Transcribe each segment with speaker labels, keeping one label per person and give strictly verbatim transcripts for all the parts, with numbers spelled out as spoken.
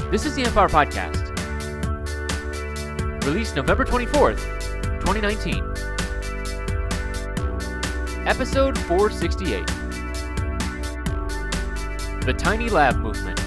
Speaker 1: This is the Empower Podcast, released November twenty-fourth, twenty nineteen. Episode four sixty-eight. The Tiny Lab Movement.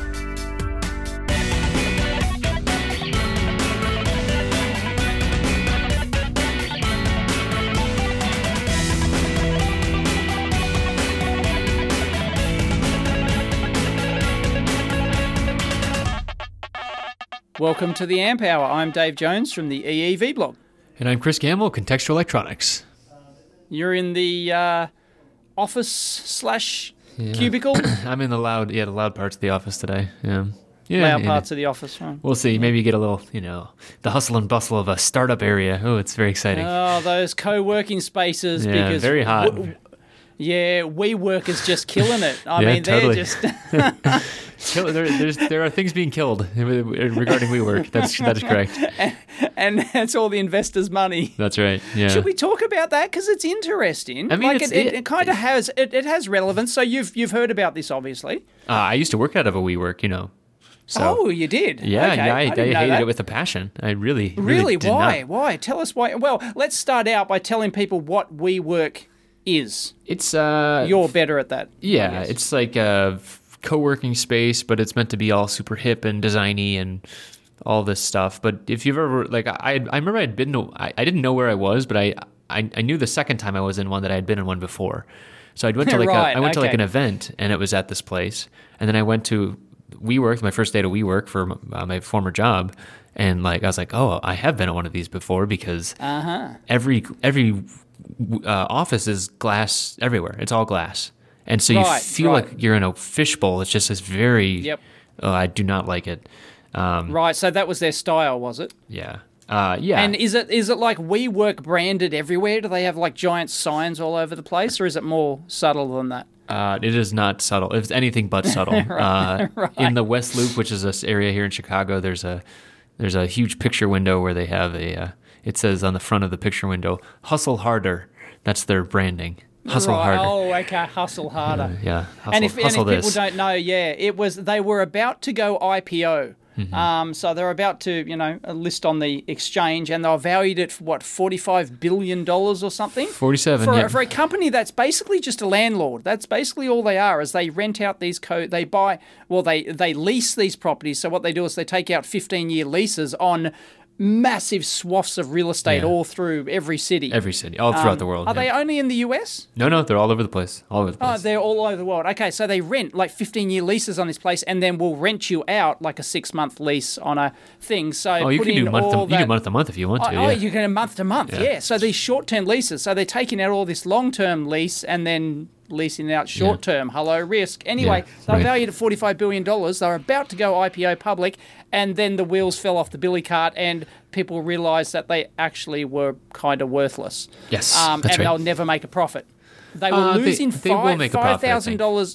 Speaker 2: Welcome to the Amp Hour. I'm Dave Jones from the E E V blog.
Speaker 1: And I'm Chris Gamble, Contextual Electronics.
Speaker 2: You're in the uh, office slash
Speaker 1: Yeah.
Speaker 2: cubicle?
Speaker 1: I'm in the loud, yeah, the loud parts of the office today. Yeah, yeah.
Speaker 2: Loud
Speaker 1: yeah.
Speaker 2: parts of the office, right?
Speaker 1: We'll see. Maybe you get a little, you know, the hustle and bustle of a startup area. Oh, it's very exciting.
Speaker 2: Oh, those co-working spaces.
Speaker 1: Yeah,
Speaker 2: because
Speaker 1: very hot.
Speaker 2: W- yeah, WeWork is just killing it. I
Speaker 1: Yeah,
Speaker 2: mean,
Speaker 1: totally.
Speaker 2: they're just...
Speaker 1: Kill, there, there's, there are things being killed regarding WeWork. That's that's correct.
Speaker 2: and, and that's all the investors' money.
Speaker 1: That's right. Yeah.
Speaker 2: Should we talk about that? Because it's interesting.
Speaker 1: I mean,
Speaker 2: like
Speaker 1: it's-
Speaker 2: it, it,
Speaker 1: it-
Speaker 2: it kind of has it, it has relevance. So you've you've heard about this, obviously.
Speaker 1: Uh, I used to work out of a WeWork, you know. So,
Speaker 2: oh, you did?
Speaker 1: Yeah,
Speaker 2: Okay,
Speaker 1: yeah. I, I,
Speaker 2: didn't know
Speaker 1: hated
Speaker 2: that.
Speaker 1: it with a passion. I really, really,
Speaker 2: Really?
Speaker 1: did
Speaker 2: Why?
Speaker 1: not.
Speaker 2: Why? Tell us why. Well, let's start out by telling people what WeWork is.
Speaker 1: It's uh,
Speaker 2: You're better at that. I
Speaker 1: yeah,
Speaker 2: guess.
Speaker 1: it's like a co-working space, but it's meant to be all super hip and designy and all this stuff. But if you've ever like, I I remember I'd been to, I, I didn't know where I was, but I, I I knew the second time I was in one that I had been in one before. So I went to like
Speaker 2: Right,
Speaker 1: a, I went to like
Speaker 2: okay.
Speaker 1: an event and it was at this place, and then I went to WeWork, my first day to WeWork for uh, my former job, and like I was like, oh, I have been at one of these before because
Speaker 2: Uh-huh.
Speaker 1: every every uh, office is glass everywhere. It's all glass, and so you
Speaker 2: Right,
Speaker 1: feel
Speaker 2: right.
Speaker 1: like you're in a fishbowl. It's just this very.
Speaker 2: Yep.
Speaker 1: Oh, I do not like it. Um,
Speaker 2: Right, so that was their style, was it?
Speaker 1: yeah. Uh, yeah.
Speaker 2: And is it is it like WeWork branded everywhere? Do they have like giant signs all over the place, or is it more subtle than that?
Speaker 1: Uh, it is not subtle. It's anything but subtle. uh, In the West Loop, which is this area here in Chicago, there's a there's a huge picture window where they have a. Uh, it says on the front of the picture window, "Hustle harder." That's their branding. Hustle
Speaker 2: right.
Speaker 1: harder.
Speaker 2: Oh, okay, hustle harder.
Speaker 1: Uh, yeah. Hustle,
Speaker 2: and if, and if
Speaker 1: hustle
Speaker 2: people
Speaker 1: this.
Speaker 2: don't know, yeah, it was they were about to go I P O.
Speaker 1: Mm-hmm.
Speaker 2: Um, so they're about to, you know, list on the exchange, and they're valued at what forty-five billion dollars or something.
Speaker 1: Forty-seven.
Speaker 2: For,
Speaker 1: yeah.
Speaker 2: for a company that's basically just a landlord. That's basically all they are. Is they rent out these co. They buy. Well, they they lease these properties. So what they do is they take out fifteen-year leases on massive swaths of real estate
Speaker 1: Yeah.
Speaker 2: all through every city.
Speaker 1: Every city, all throughout
Speaker 2: Um,
Speaker 1: the world.
Speaker 2: Are
Speaker 1: yeah.
Speaker 2: they only in the U S?
Speaker 1: No, no, they're all over the place. All over the
Speaker 2: Oh,
Speaker 1: place.
Speaker 2: they're all over the world. Okay, so they rent like fifteen-year leases on this place, and then will rent you out like a six-month lease on a thing. So
Speaker 1: oh, you
Speaker 2: put
Speaker 1: can
Speaker 2: in
Speaker 1: do month to,
Speaker 2: all
Speaker 1: you can
Speaker 2: that-
Speaker 1: do month to month if you want to.
Speaker 2: Oh,
Speaker 1: yeah.
Speaker 2: oh, you can month to month,
Speaker 1: Yeah.
Speaker 2: yeah. So these short-term leases, so they're taking out all this long-term lease and then leasing out short-term. Hello, risk. Anyway,
Speaker 1: Yeah,
Speaker 2: they're
Speaker 1: right.
Speaker 2: valued at forty-five billion dollars. They're about to go I P O public, and then the wheels fell off the billy cart, and people realised that they actually were kind of worthless.
Speaker 1: Yes,
Speaker 2: um,
Speaker 1: that's
Speaker 2: and
Speaker 1: right.
Speaker 2: they'll never make a profit. They were
Speaker 1: Uh, they-
Speaker 2: losing
Speaker 1: they will
Speaker 2: five
Speaker 1: make a profit, I
Speaker 2: five thousand dollars.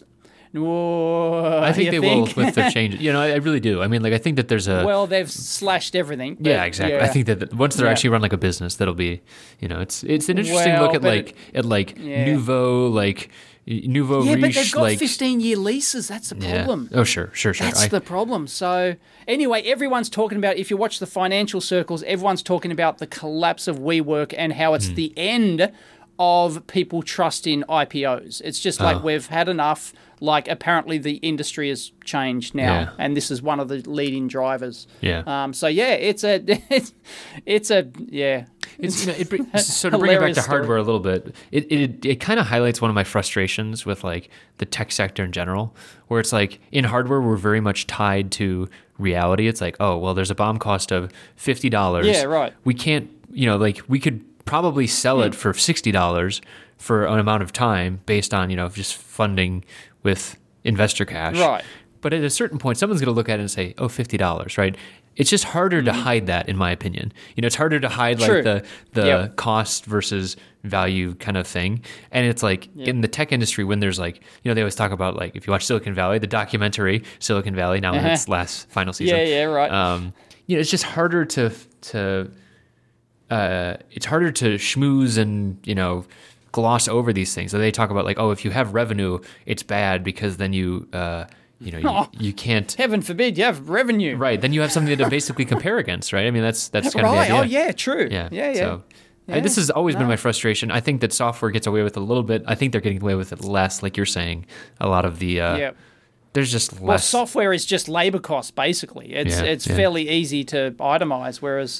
Speaker 1: I think they will with the change. You know, I, I really do. I mean, like, I think that there's a.
Speaker 2: Well, they've slashed everything. but
Speaker 1: yeah, exactly. I
Speaker 2: yeah.
Speaker 1: think that once they're
Speaker 2: Yeah.
Speaker 1: actually run like a business, that'll be, you know, it's it's an interesting
Speaker 2: Well,
Speaker 1: look at
Speaker 2: but
Speaker 1: like at like
Speaker 2: yeah.
Speaker 1: Nouveau, like Nouveau
Speaker 2: Yeah,
Speaker 1: Riche,
Speaker 2: but they've got
Speaker 1: like
Speaker 2: fifteen-year leases. That's the
Speaker 1: yeah.
Speaker 2: problem.
Speaker 1: Oh, sure, sure, sure.
Speaker 2: That's
Speaker 1: I-
Speaker 2: the problem. So anyway, everyone's talking about, if you watch the financial circles, everyone's talking about the collapse of WeWork and how it's
Speaker 1: Hmm.
Speaker 2: the end of people trusting I P Os. It's just like
Speaker 1: Oh.
Speaker 2: we've had enough. Like apparently the industry has changed now,
Speaker 1: Yeah.
Speaker 2: and this is one of the leading drivers.
Speaker 1: Yeah.
Speaker 2: Um. So yeah, it's a, it's, it's a yeah.
Speaker 1: It's, you know, it bring, so to bring it back
Speaker 2: hilarious
Speaker 1: to
Speaker 2: story.
Speaker 1: hardware a little bit, it it, it kind of highlights one of my frustrations with like the tech sector in general, where it's like in hardware we're very much tied to reality. It's like, oh well, there's a BOM cost of fifty dollars.
Speaker 2: Yeah, right.
Speaker 1: We can't, you know, like we could probably sell
Speaker 2: Hmm.
Speaker 1: it for sixty dollars for an amount of time based on, you know, just funding with investor cash.
Speaker 2: Right.
Speaker 1: But at a certain point, someone's going to look at it and say, oh, fifty dollars, right? It's just harder to hide that, in my opinion. You know, it's harder to hide
Speaker 2: True.
Speaker 1: like the the
Speaker 2: Yep.
Speaker 1: cost versus value kind of thing. And it's like in the tech industry, when there's like, you know, they always talk about like, if you watch Silicon Valley, the documentary Silicon Valley, now in
Speaker 2: Uh-huh.
Speaker 1: its last final season.
Speaker 2: Yeah, yeah, right.
Speaker 1: Um, you know, it's just harder to to uh, it's harder to schmooze and, you know, gloss over these things. So they talk about like, oh, if you have revenue, it's bad because then you uh, you know, you,
Speaker 2: Oh.
Speaker 1: you can't.
Speaker 2: Heaven forbid you have revenue.
Speaker 1: Right. Then you have something to basically compare against, right? I mean, that's that's kind
Speaker 2: Right.
Speaker 1: of the
Speaker 2: Oh,
Speaker 1: idea.
Speaker 2: yeah, true.
Speaker 1: Yeah.
Speaker 2: Yeah, yeah.
Speaker 1: So, I-
Speaker 2: Yeah.
Speaker 1: this has always been
Speaker 2: No.
Speaker 1: my frustration. I think that software gets away with it a little bit. I think they're getting away with it less, like you're saying. A lot of the uh,
Speaker 2: Yeah.
Speaker 1: there's just less.
Speaker 2: Well, software is just labor cost, basically. It's
Speaker 1: Yeah,
Speaker 2: it's
Speaker 1: yeah.
Speaker 2: fairly easy to itemize, whereas,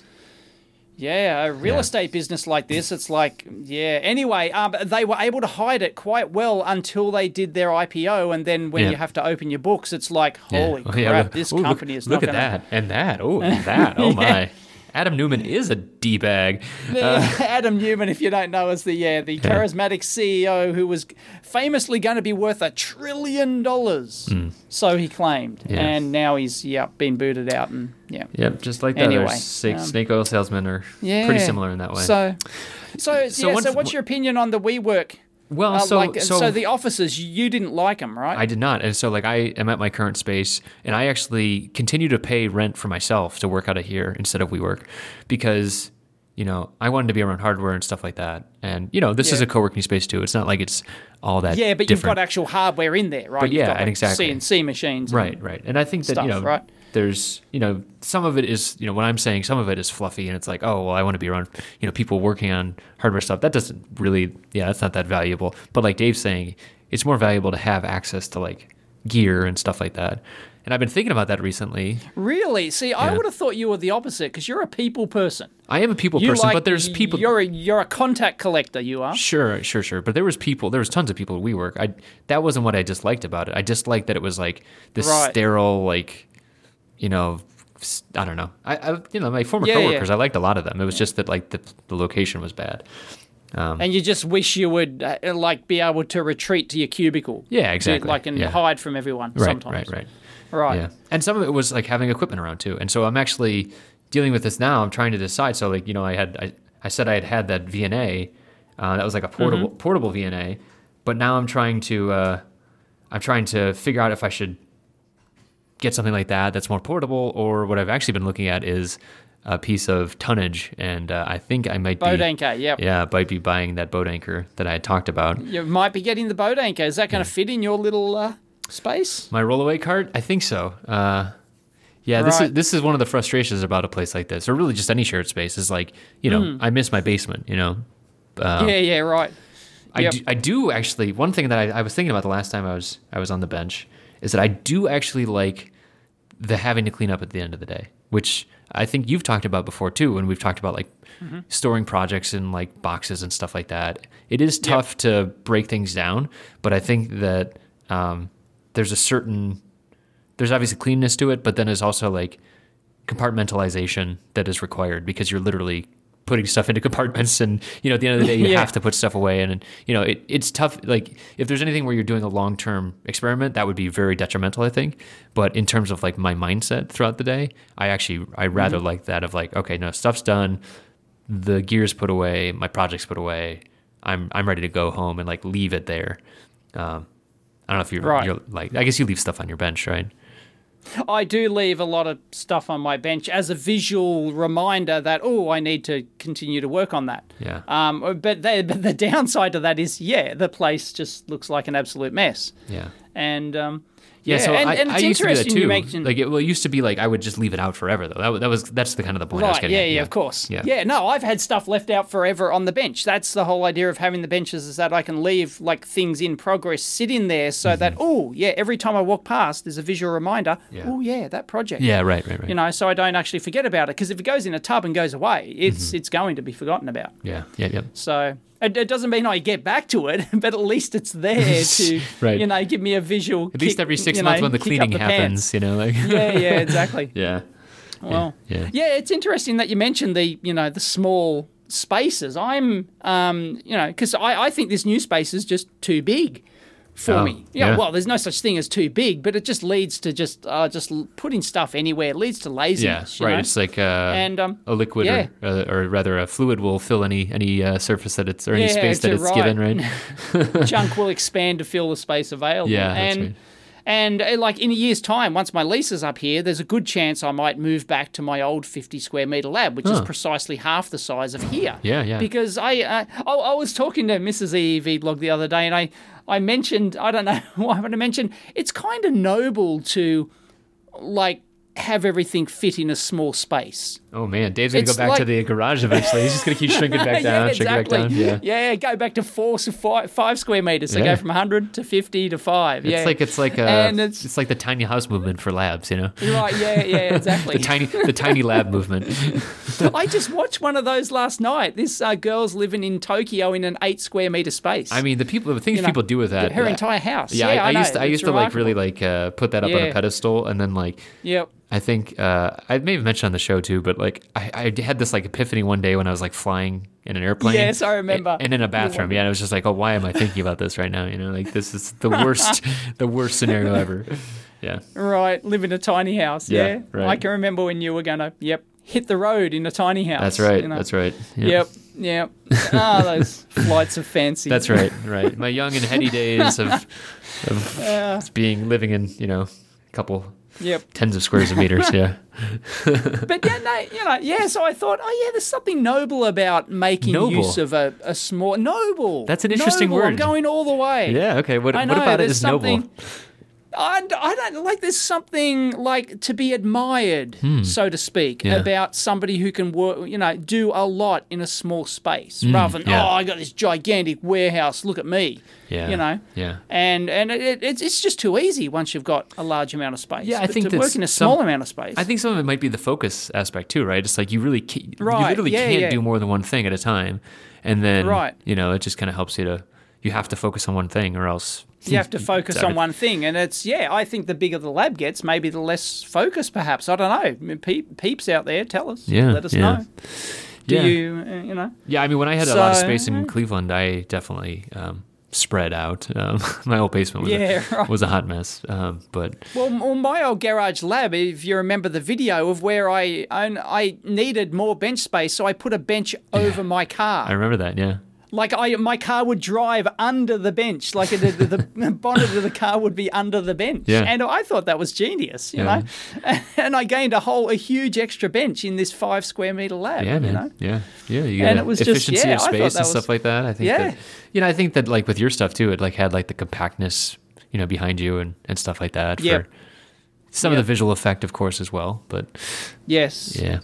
Speaker 2: yeah, a real
Speaker 1: Yeah.
Speaker 2: estate business like this, it's like, yeah. Anyway, um, they were able to hide it quite well until they did their I P O, and then when
Speaker 1: Yeah.
Speaker 2: you have to open your books, it's like,
Speaker 1: Yeah.
Speaker 2: holy
Speaker 1: Oh,
Speaker 2: crap,
Speaker 1: yeah, look-
Speaker 2: this
Speaker 1: ooh,
Speaker 2: company
Speaker 1: look,
Speaker 2: is
Speaker 1: look
Speaker 2: not
Speaker 1: at
Speaker 2: going
Speaker 1: that and that. Oh, and that. Oh my. Adam Newman is a d bag.
Speaker 2: to. Adam Newman, if you don't know, is the yeah the charismatic C E O who was famously going to be worth a trillion dollars, so he claimed,
Speaker 1: Hmm. Yeah.
Speaker 2: and now he's yeah been booted out, and yeah.
Speaker 1: Yep, just like the
Speaker 2: Anyway,
Speaker 1: others. Snake,
Speaker 2: um,
Speaker 1: snake oil salesmen are
Speaker 2: Yeah.
Speaker 1: pretty similar in that way.
Speaker 2: So, so,
Speaker 1: So
Speaker 2: yeah.
Speaker 1: one-
Speaker 2: So, what's your opinion on the WeWork?
Speaker 1: well,
Speaker 2: Uh,
Speaker 1: so,
Speaker 2: like,
Speaker 1: so
Speaker 2: the offices, you didn't like them, right?
Speaker 1: I did not. And so, like, I am at my current space, and I actually continue to pay rent for myself to work out of here instead of WeWork because, you know, I wanted to be around hardware and stuff like that. And, you know, this is
Speaker 2: Yeah.
Speaker 1: a co working space too. It's not like it's all that
Speaker 2: yeah, but
Speaker 1: different.
Speaker 2: you've got actual hardware in there, right?
Speaker 1: But
Speaker 2: You've
Speaker 1: yeah,
Speaker 2: got, like,
Speaker 1: exactly.
Speaker 2: C N C machines, and-
Speaker 1: Right, right. And I think that,
Speaker 2: stuff,
Speaker 1: you know,
Speaker 2: right?
Speaker 1: there's, you know, some of it is, you know, what I'm saying, some of it is fluffy and it's like, oh, well, I want to be around, you know, people working on hardware stuff. That doesn't really, yeah, that's not that valuable. But like Dave's saying, it's more valuable to have access to like gear and stuff like that. And I've been thinking about that recently.
Speaker 2: Really? See, I
Speaker 1: Yeah.
Speaker 2: would have thought you were the opposite because you're a people person.
Speaker 1: I am a people
Speaker 2: You
Speaker 1: person,
Speaker 2: like,
Speaker 1: but there's people.
Speaker 2: You're a, you're a contact collector. You are.
Speaker 1: Sure, sure, sure. But there was people, there was tons of people at WeWork. I that wasn't what I disliked about it. I disliked that it was like this
Speaker 2: Right.
Speaker 1: sterile, like, you know, s- I don't know. I, I you know, my former
Speaker 2: Yeah, yeah.
Speaker 1: coworkers, I liked a lot of them. It was just that like the, the location was bad. Um,
Speaker 2: And you just wish you would uh, like be able to retreat to your cubicle.
Speaker 1: Yeah,
Speaker 2: to,
Speaker 1: exactly.
Speaker 2: like and
Speaker 1: Yeah.
Speaker 2: hide from everyone
Speaker 1: right,
Speaker 2: sometimes.
Speaker 1: right, right.
Speaker 2: Right.
Speaker 1: Yeah. And some of it was like having equipment around too. And so I'm actually dealing with this now. I'm trying to decide. So like, you know, I had I, I said I had had that V N A. Uh, that was like a portable
Speaker 2: Mm-hmm.
Speaker 1: portable V N A. But now I'm trying to uh, I'm trying to figure out if I should get something like that that's more portable, or what I've actually been looking at is a piece of tonnage. And uh, I think I might
Speaker 2: Boat
Speaker 1: be
Speaker 2: anchor. Yep.
Speaker 1: yeah, might be buying that boat anchor that I had talked about.
Speaker 2: You might be getting the boat anchor. Is that going to fit in your little uh, space?
Speaker 1: My rollaway cart? I think so. Uh, yeah, this is
Speaker 2: Right.
Speaker 1: this is one of the frustrations about a place like this, or really just any shared space. Is like, you know, I miss my basement. You know, um,
Speaker 2: yeah. Yeah. Right.
Speaker 1: I
Speaker 2: Yep.
Speaker 1: do, I do actually. One thing that I, I was thinking about the last time I was I was on the bench is that I do actually like the having to clean up at the end of the day, which I think you've talked about before too, when we've talked about like storing projects in like boxes and stuff like that. It is tough to break things down, but I think that um, there's a certain there's obviously cleanness to it, but then there's also like compartmentalization that is required because you're literally putting stuff into compartments, and you know at the end of the day you
Speaker 2: Yeah.
Speaker 1: have to put stuff away, and, and you know it, it's tough. Like if there's anything where you're doing a long term experiment, that would be very detrimental, I think. But in terms of like my mindset throughout the day, I actually I rather like that of like, okay, no, stuff's done, the gear's put away, my project's put away, I'm I'm ready to go home and like leave it there. Um, I don't know if you're,
Speaker 2: Right.
Speaker 1: you're like I guess you leave stuff on your bench, right?
Speaker 2: I do leave a lot of stuff on my bench as a visual reminder that, oh, I need to continue to work on that.
Speaker 1: Yeah.
Speaker 2: Um, but, the, but the downside to that is, yeah, the place just looks like an absolute mess.
Speaker 1: Yeah.
Speaker 2: And um,
Speaker 1: Yeah,
Speaker 2: yeah,
Speaker 1: so
Speaker 2: and,
Speaker 1: I,
Speaker 2: and it's
Speaker 1: I used to do that
Speaker 2: interesting
Speaker 1: too.
Speaker 2: you mentioned.
Speaker 1: Like, it, well, it used to be like I would just leave it out forever, though. That, wa- that was that's the kind of the point I was
Speaker 2: Right,
Speaker 1: getting
Speaker 2: yeah,
Speaker 1: at.
Speaker 2: yeah, of course.
Speaker 1: Yeah.
Speaker 2: Yeah, no, I've had stuff left out forever on the bench. That's the whole idea of having the benches, is that I can leave like things in progress sit in there so that, oh, yeah, every time I walk past, there's a visual reminder,
Speaker 1: Yeah.
Speaker 2: oh, yeah, that project.
Speaker 1: Yeah, right, right, right.
Speaker 2: You know, so I don't actually forget about it, because if it goes in a tub and goes away, it's
Speaker 1: Mm-hmm.
Speaker 2: it's going to be forgotten about.
Speaker 1: Yeah, yeah, yeah.
Speaker 2: So it, it doesn't mean I get back to it, but at least it's there to,
Speaker 1: Right.
Speaker 2: you know, give me a visual.
Speaker 1: At least
Speaker 2: kick,
Speaker 1: every six
Speaker 2: you
Speaker 1: months
Speaker 2: know,
Speaker 1: when the
Speaker 2: kick up
Speaker 1: cleaning
Speaker 2: the
Speaker 1: happens,
Speaker 2: pants.
Speaker 1: you know, like
Speaker 2: Yeah, yeah, exactly.
Speaker 1: yeah,
Speaker 2: Well,
Speaker 1: yeah.
Speaker 2: yeah, it's interesting that you mentioned the, you know, the small spaces. I'm, um, you know, because I, I think this new space is just too big for
Speaker 1: Oh,
Speaker 2: me. Yeah,
Speaker 1: yeah.
Speaker 2: well, there's no such thing as too big, but it just leads to just uh, just l- putting stuff anywhere. It leads to
Speaker 1: Yeah,
Speaker 2: laziness. you
Speaker 1: right.
Speaker 2: know?
Speaker 1: It's like uh,
Speaker 2: And, um,
Speaker 1: a liquid,
Speaker 2: yeah.
Speaker 1: or, uh, or rather, a fluid will fill any any uh, surface that it's or any
Speaker 2: Yeah,
Speaker 1: space that
Speaker 2: you're
Speaker 1: it's
Speaker 2: right.
Speaker 1: given, right?
Speaker 2: Junk will expand to fill the space available.
Speaker 1: Yeah, that's
Speaker 2: and
Speaker 1: right.
Speaker 2: and uh, like in a year's time, once my lease is up here, there's a good chance I might move back to my old fifty square meter lab, which is
Speaker 1: Huh.
Speaker 2: precisely half the size of here.
Speaker 1: Yeah, yeah.
Speaker 2: Because I, uh, I I was talking to Missus E E V blog the other day, and I I mentioned, I don't know why, but I mentioned it's kind of noble to, like, have everything fit in a small space.
Speaker 1: Oh man, Dave's gonna
Speaker 2: It's
Speaker 1: go back
Speaker 2: like-
Speaker 1: to the garage eventually. He's just gonna keep shrinking back down,
Speaker 2: yeah,
Speaker 1: shrinking back
Speaker 2: exactly.
Speaker 1: down. Yeah.
Speaker 2: yeah, go back to four, so five, five square meters. So
Speaker 1: Yeah.
Speaker 2: go from one hundred to fifty to five.
Speaker 1: It's
Speaker 2: yeah,
Speaker 1: like it's like a,
Speaker 2: And
Speaker 1: it's,
Speaker 2: it's-
Speaker 1: like the tiny house movement for labs, you know.
Speaker 2: right. Yeah, yeah, exactly.
Speaker 1: The tiny the tiny lab movement.
Speaker 2: I just watched one of those last night. This uh, girl's living in Tokyo in an eight square meter space.
Speaker 1: I mean, the people, the things
Speaker 2: You know,
Speaker 1: people do with that.
Speaker 2: her
Speaker 1: uh,
Speaker 2: entire house.
Speaker 1: Yeah,
Speaker 2: Yeah,
Speaker 1: I, I,
Speaker 2: know.
Speaker 1: used to, I
Speaker 2: It's
Speaker 1: used to like really
Speaker 2: remarkable.
Speaker 1: like uh, put that up on a
Speaker 2: Yeah.
Speaker 1: pedestal, and then like
Speaker 2: Yep.
Speaker 1: I think uh, I may have mentioned on the show too, but like I, I had this like epiphany one day when I was like flying in an airplane.
Speaker 2: Yes, I remember.
Speaker 1: And, and in a bathroom. Yeah, and I was just like, oh, why am I thinking about this right now? You know, like this is the worst, the worst scenario ever. Yeah.
Speaker 2: Right, live in a tiny house.
Speaker 1: Yeah,
Speaker 2: Yeah,
Speaker 1: right.
Speaker 2: I can remember when you were gonna, yep, hit the road in a tiny house.
Speaker 1: That's right.
Speaker 2: you know.
Speaker 1: That's right. Yeah.
Speaker 2: Yep, yep. Ah, those flights of fancy.
Speaker 1: That's right. Right. My young and heady days of of
Speaker 2: Uh,
Speaker 1: being living in, you know, a couple
Speaker 2: Yep.
Speaker 1: tens of squares of meters. Yeah.
Speaker 2: But yeah, no, you know, yeah. So I thought, oh yeah, there's something noble about making
Speaker 1: Noble.
Speaker 2: use of a, a small noble.
Speaker 1: That's an interesting
Speaker 2: Noble, I'm
Speaker 1: word.
Speaker 2: going all the way.
Speaker 1: Yeah. Okay. What,
Speaker 2: I
Speaker 1: what
Speaker 2: know,
Speaker 1: about it
Speaker 2: there's
Speaker 1: is noble?
Speaker 2: something- I, I don't like. There's something like to be admired, so to speak,
Speaker 1: Hmm. Yeah.
Speaker 2: about somebody who can work. You know, do a lot in a small space, rather than
Speaker 1: Hmm, yeah.
Speaker 2: oh, I got this gigantic warehouse. Look at me.
Speaker 1: Yeah.
Speaker 2: You know.
Speaker 1: Yeah.
Speaker 2: And and it, it's it's just too easy once you've got a large amount of space.
Speaker 1: Yeah, I
Speaker 2: But
Speaker 1: think
Speaker 2: to work
Speaker 1: that's
Speaker 2: in a
Speaker 1: some-
Speaker 2: small amount of space.
Speaker 1: I think some of it might be the focus aspect too, right? It's like you really ca- you
Speaker 2: Right,
Speaker 1: literally
Speaker 2: yeah,
Speaker 1: can't
Speaker 2: yeah.
Speaker 1: do more than one thing at a time, and then
Speaker 2: Right.
Speaker 1: you know it just kind of helps you to you have to focus on one thing or else
Speaker 2: You have to focus on
Speaker 1: everything.
Speaker 2: one thing, and it's yeah. I think the bigger the lab gets, maybe the less focus, perhaps. I don't know. I mean, pe- peeps out there, tell us.
Speaker 1: Yeah,
Speaker 2: let us
Speaker 1: yeah.
Speaker 2: know. Do
Speaker 1: Yeah.
Speaker 2: you, uh, you know?
Speaker 1: Yeah, I mean, when I had a lot of
Speaker 2: So-
Speaker 1: space in Cleveland, I definitely um, spread out. Um, my whole basement was,
Speaker 2: Yeah,
Speaker 1: a,
Speaker 2: right.
Speaker 1: was a hot mess. Um, but
Speaker 2: Well, m- well, my old garage lab, if you remember the video of where I I, I needed more bench space, so I put a bench over my car.
Speaker 1: I remember that. Yeah,
Speaker 2: Like I, my car would drive under the bench, like the, the, the bonnet of the car would be under the bench,
Speaker 1: Yeah.
Speaker 2: and I thought that was genius, you
Speaker 1: Yeah.
Speaker 2: know. And I gained a whole, a huge extra bench in this five square meter lab.
Speaker 1: yeah, man.
Speaker 2: You know?
Speaker 1: Yeah, yeah. You get
Speaker 2: And it was just-
Speaker 1: efficiency
Speaker 2: yeah,
Speaker 1: of
Speaker 2: I thought
Speaker 1: space
Speaker 2: that
Speaker 1: and
Speaker 2: was-
Speaker 1: stuff like that. I think
Speaker 2: Yeah.
Speaker 1: that you know, I think that like with your stuff too, it like had like the compactness, you know, behind you and and stuff like that.
Speaker 2: Yep.
Speaker 1: For some
Speaker 2: Yep.
Speaker 1: of the visual effect, of course, as well. But
Speaker 2: Yes.
Speaker 1: yeah,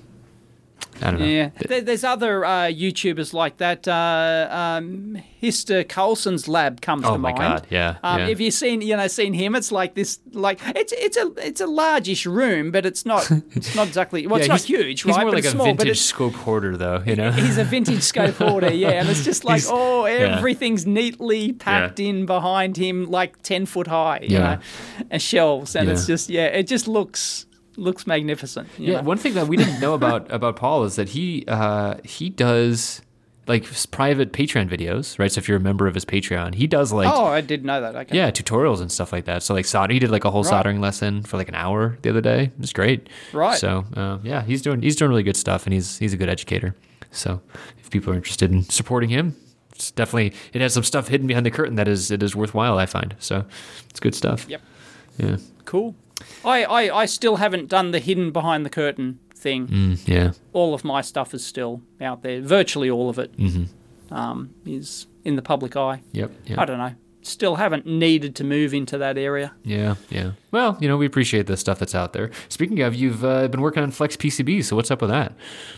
Speaker 1: I don't know.
Speaker 2: Yeah, there, there's other uh, YouTubers like that. Uh, um, Hister Colson's lab comes
Speaker 1: Oh
Speaker 2: to
Speaker 1: my
Speaker 2: mind.
Speaker 1: God, yeah,
Speaker 2: Um,
Speaker 1: yeah.
Speaker 2: Have you seen, you know, seen him? It's like this, like it's it's a it's a largish room, but it's not it's not exactly. Well, it's
Speaker 1: Yeah,
Speaker 2: not
Speaker 1: he's-
Speaker 2: huge,
Speaker 1: He's
Speaker 2: right?
Speaker 1: more
Speaker 2: but
Speaker 1: like
Speaker 2: it's
Speaker 1: a
Speaker 2: small, but
Speaker 1: vintage
Speaker 2: it's,
Speaker 1: scope hoarder, though. You know,
Speaker 2: he's a vintage scope hoarder, yeah. And it's just like,
Speaker 1: He's-
Speaker 2: oh,
Speaker 1: yeah.
Speaker 2: everything's neatly packed in behind him, like ten foot high, you
Speaker 1: Yeah.
Speaker 2: know, and shelves, and it's
Speaker 1: Yeah.
Speaker 2: just yeah, it just looks looks magnificent. you
Speaker 1: Yeah,
Speaker 2: know?
Speaker 1: one thing that we didn't know about about Paul is that he uh, he does like s- private Patreon videos, right? So if you're a member of his Patreon, he does like
Speaker 2: Oh, I didn't know that. Okay.
Speaker 1: yeah tutorials and stuff like that. So like solder, he did like a whole
Speaker 2: Right.
Speaker 1: soldering lesson for like an hour the other day. It was great.
Speaker 2: Right.
Speaker 1: So uh, yeah, he's doing he's doing really good stuff, and he's he's a good educator. So if people are interested in supporting him, it's definitely it has some stuff hidden behind the curtain that is it is worthwhile. I find so it's good stuff.
Speaker 2: Yep.
Speaker 1: Yeah.
Speaker 2: Cool. I, I, I still haven't done the hidden behind the curtain thing.
Speaker 1: Mm, yeah.
Speaker 2: All of my stuff is still out there. Virtually all of it
Speaker 1: Mm-hmm.
Speaker 2: um, is in the public eye.
Speaker 1: Yep. Yep.
Speaker 2: I don't know. Still haven't needed to move into that area.
Speaker 1: Yeah, yeah. Well, you know, we appreciate the stuff that's out there. Speaking of, you've uh, been working on Flex P C B, so what's up with that?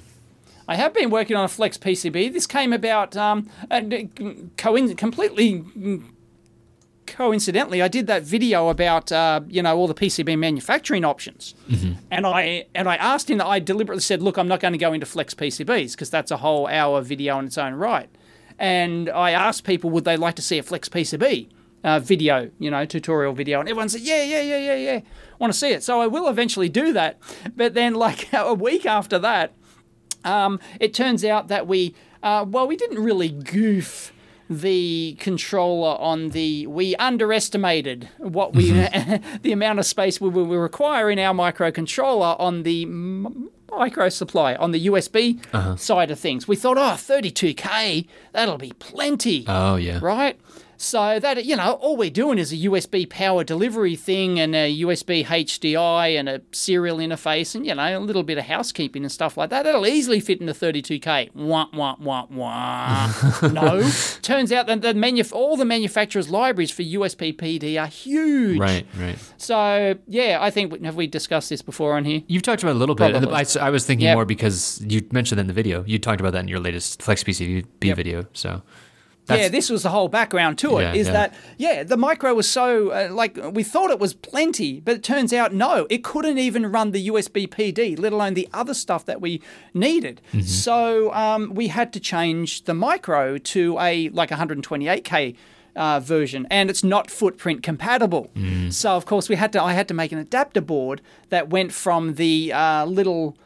Speaker 2: I have been working on a Flex P C B. This came about um, and, uh, coin- completely mm, coincidentally. I did that video about uh, you know all the P C B manufacturing options, and I and I asked him. I deliberately said, "Look, I'm not going to go into Flex P C Bs because that's a whole hour video in its own right." And I asked people, would they like to see a Flex P C B uh, video, you know, tutorial video, and everyone said, "Yeah, yeah, yeah, yeah, yeah, want to see it." So I will eventually do that. But then, like a week after that. Um, it turns out that we, uh, well, we didn't really goof the controller on the, we underestimated what we, the amount of space we will require in our microcontroller on the m- micro supply, on the U S B side of things. We thought, oh, thirty-two K, that'll be plenty.
Speaker 1: Oh, yeah.
Speaker 2: Right? So that, you know, all we're doing is a U S B power delivery thing and a U S B H D I and a serial interface and, you know, a little bit of housekeeping and stuff like that. That'll easily fit into thirty-two K. Wah, wah, wah, wah. No. Turns out that the manuf- all the manufacturers' libraries for U S B P D are huge.
Speaker 1: Right, right.
Speaker 2: So, yeah, I think, have we discussed this before on here?
Speaker 1: You've talked about it a little bit.
Speaker 2: Probably.
Speaker 1: I, I was thinking
Speaker 2: Yep.
Speaker 1: more because you mentioned that in the video. You talked about that in your latest Flex P C B
Speaker 2: Yep.
Speaker 1: video, so...
Speaker 2: Yeah, this was the whole background to it,
Speaker 1: Yeah,
Speaker 2: is
Speaker 1: yeah.
Speaker 2: that, yeah, the micro was so, uh, like, we thought it was plenty, but it turns out, no, it couldn't even run the U S B P D, let alone the other stuff that we needed.
Speaker 1: Mm-hmm.
Speaker 2: So um, we had to change the micro to a, like, one twenty-eight K uh, version, and it's not footprint compatible.
Speaker 1: Mm.
Speaker 2: So, of course, we had to, I had to make an adapter board that went from the uh, little...